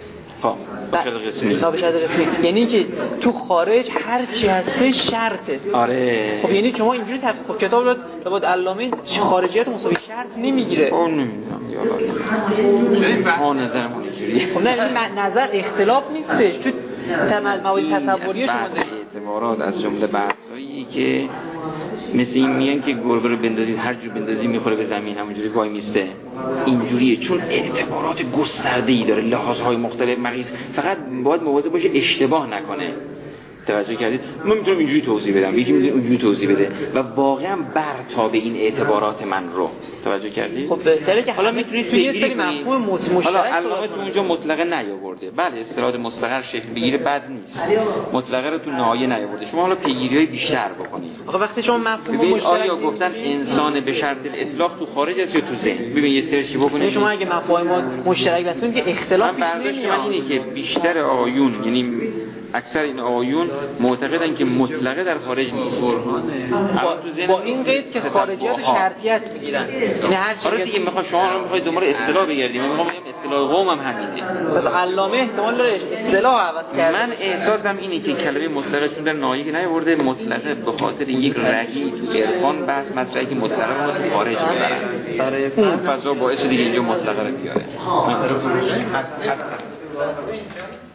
یعنی که تو خارج هر چی هسته شرطه. آره. خب یعنی شما اینجوری خب کتاب رو بعد علامه خارجیت مساوی شرط نمیگیره. اون نمیدونم یالا. ما نظرمون اینجوریه. خب نه نظر اختلاف نیستش. تو مواد تصوری شما اعتبارات از جمله بحثایی که مثل این میان که گربه رو بندازید هر جور بندازید میخوره به زمین همونجوری وای میسته، اینجوریه، چون اعتبارات گسترده‌ای داره، لحاظهای مختلف مقیس، فقط باید مواظب باشه اشتباه نکنه. توجه کردید؟ من میتونم اینجوری توضیح بدم، یکی میتونه اونجوری توضیح بده و واقعا برتاب این اعتبارات من رو. توجه کردید؟ خب بهتره که حالا میتونید توی یه سری مفهوم مشترک حالا علامه تو اونجا مطلقه نیاورده. بله اصطلاحات مستقر شکل بگیره بد نیست، مطلقه رو تو نهایه نیاورده. شما حالا پیگیری‌های بیشتر بکنید. آخه وقتی شما مفهوم مشترک مشترک آیا گفتن انسان به شرط اطلاق تو خارج است یا تو ذهن؟ ببین یه سرچ بکنید. شما اگه مفاهیم مشترک بس کنید که اختلاف پیش نمیاد. اینه که بیشتر آیون، یعنی اکثر این آیون معتقدن که مطلقه در خارج نیست. با این قید که خارجیات شرطیت میگیرن، یعنی هر چیزی آره دیگه میخواد شما رو میخواید دنبال اصطلاح بگردیم. من میگم اصطلاح قوم هم همینه. پس علامه احتمال داره اصطلاح عوض کرده. من احساسم اینه که کلمه مطلقه چون در نهایی نیاورده، مطلقه به خاطر یک رگی تو عرفان بحث مطرحی که مطلقه رو تو خارج میبرن. برای اون فضا باعث دیگه اینجا مطلقه رو بیاره.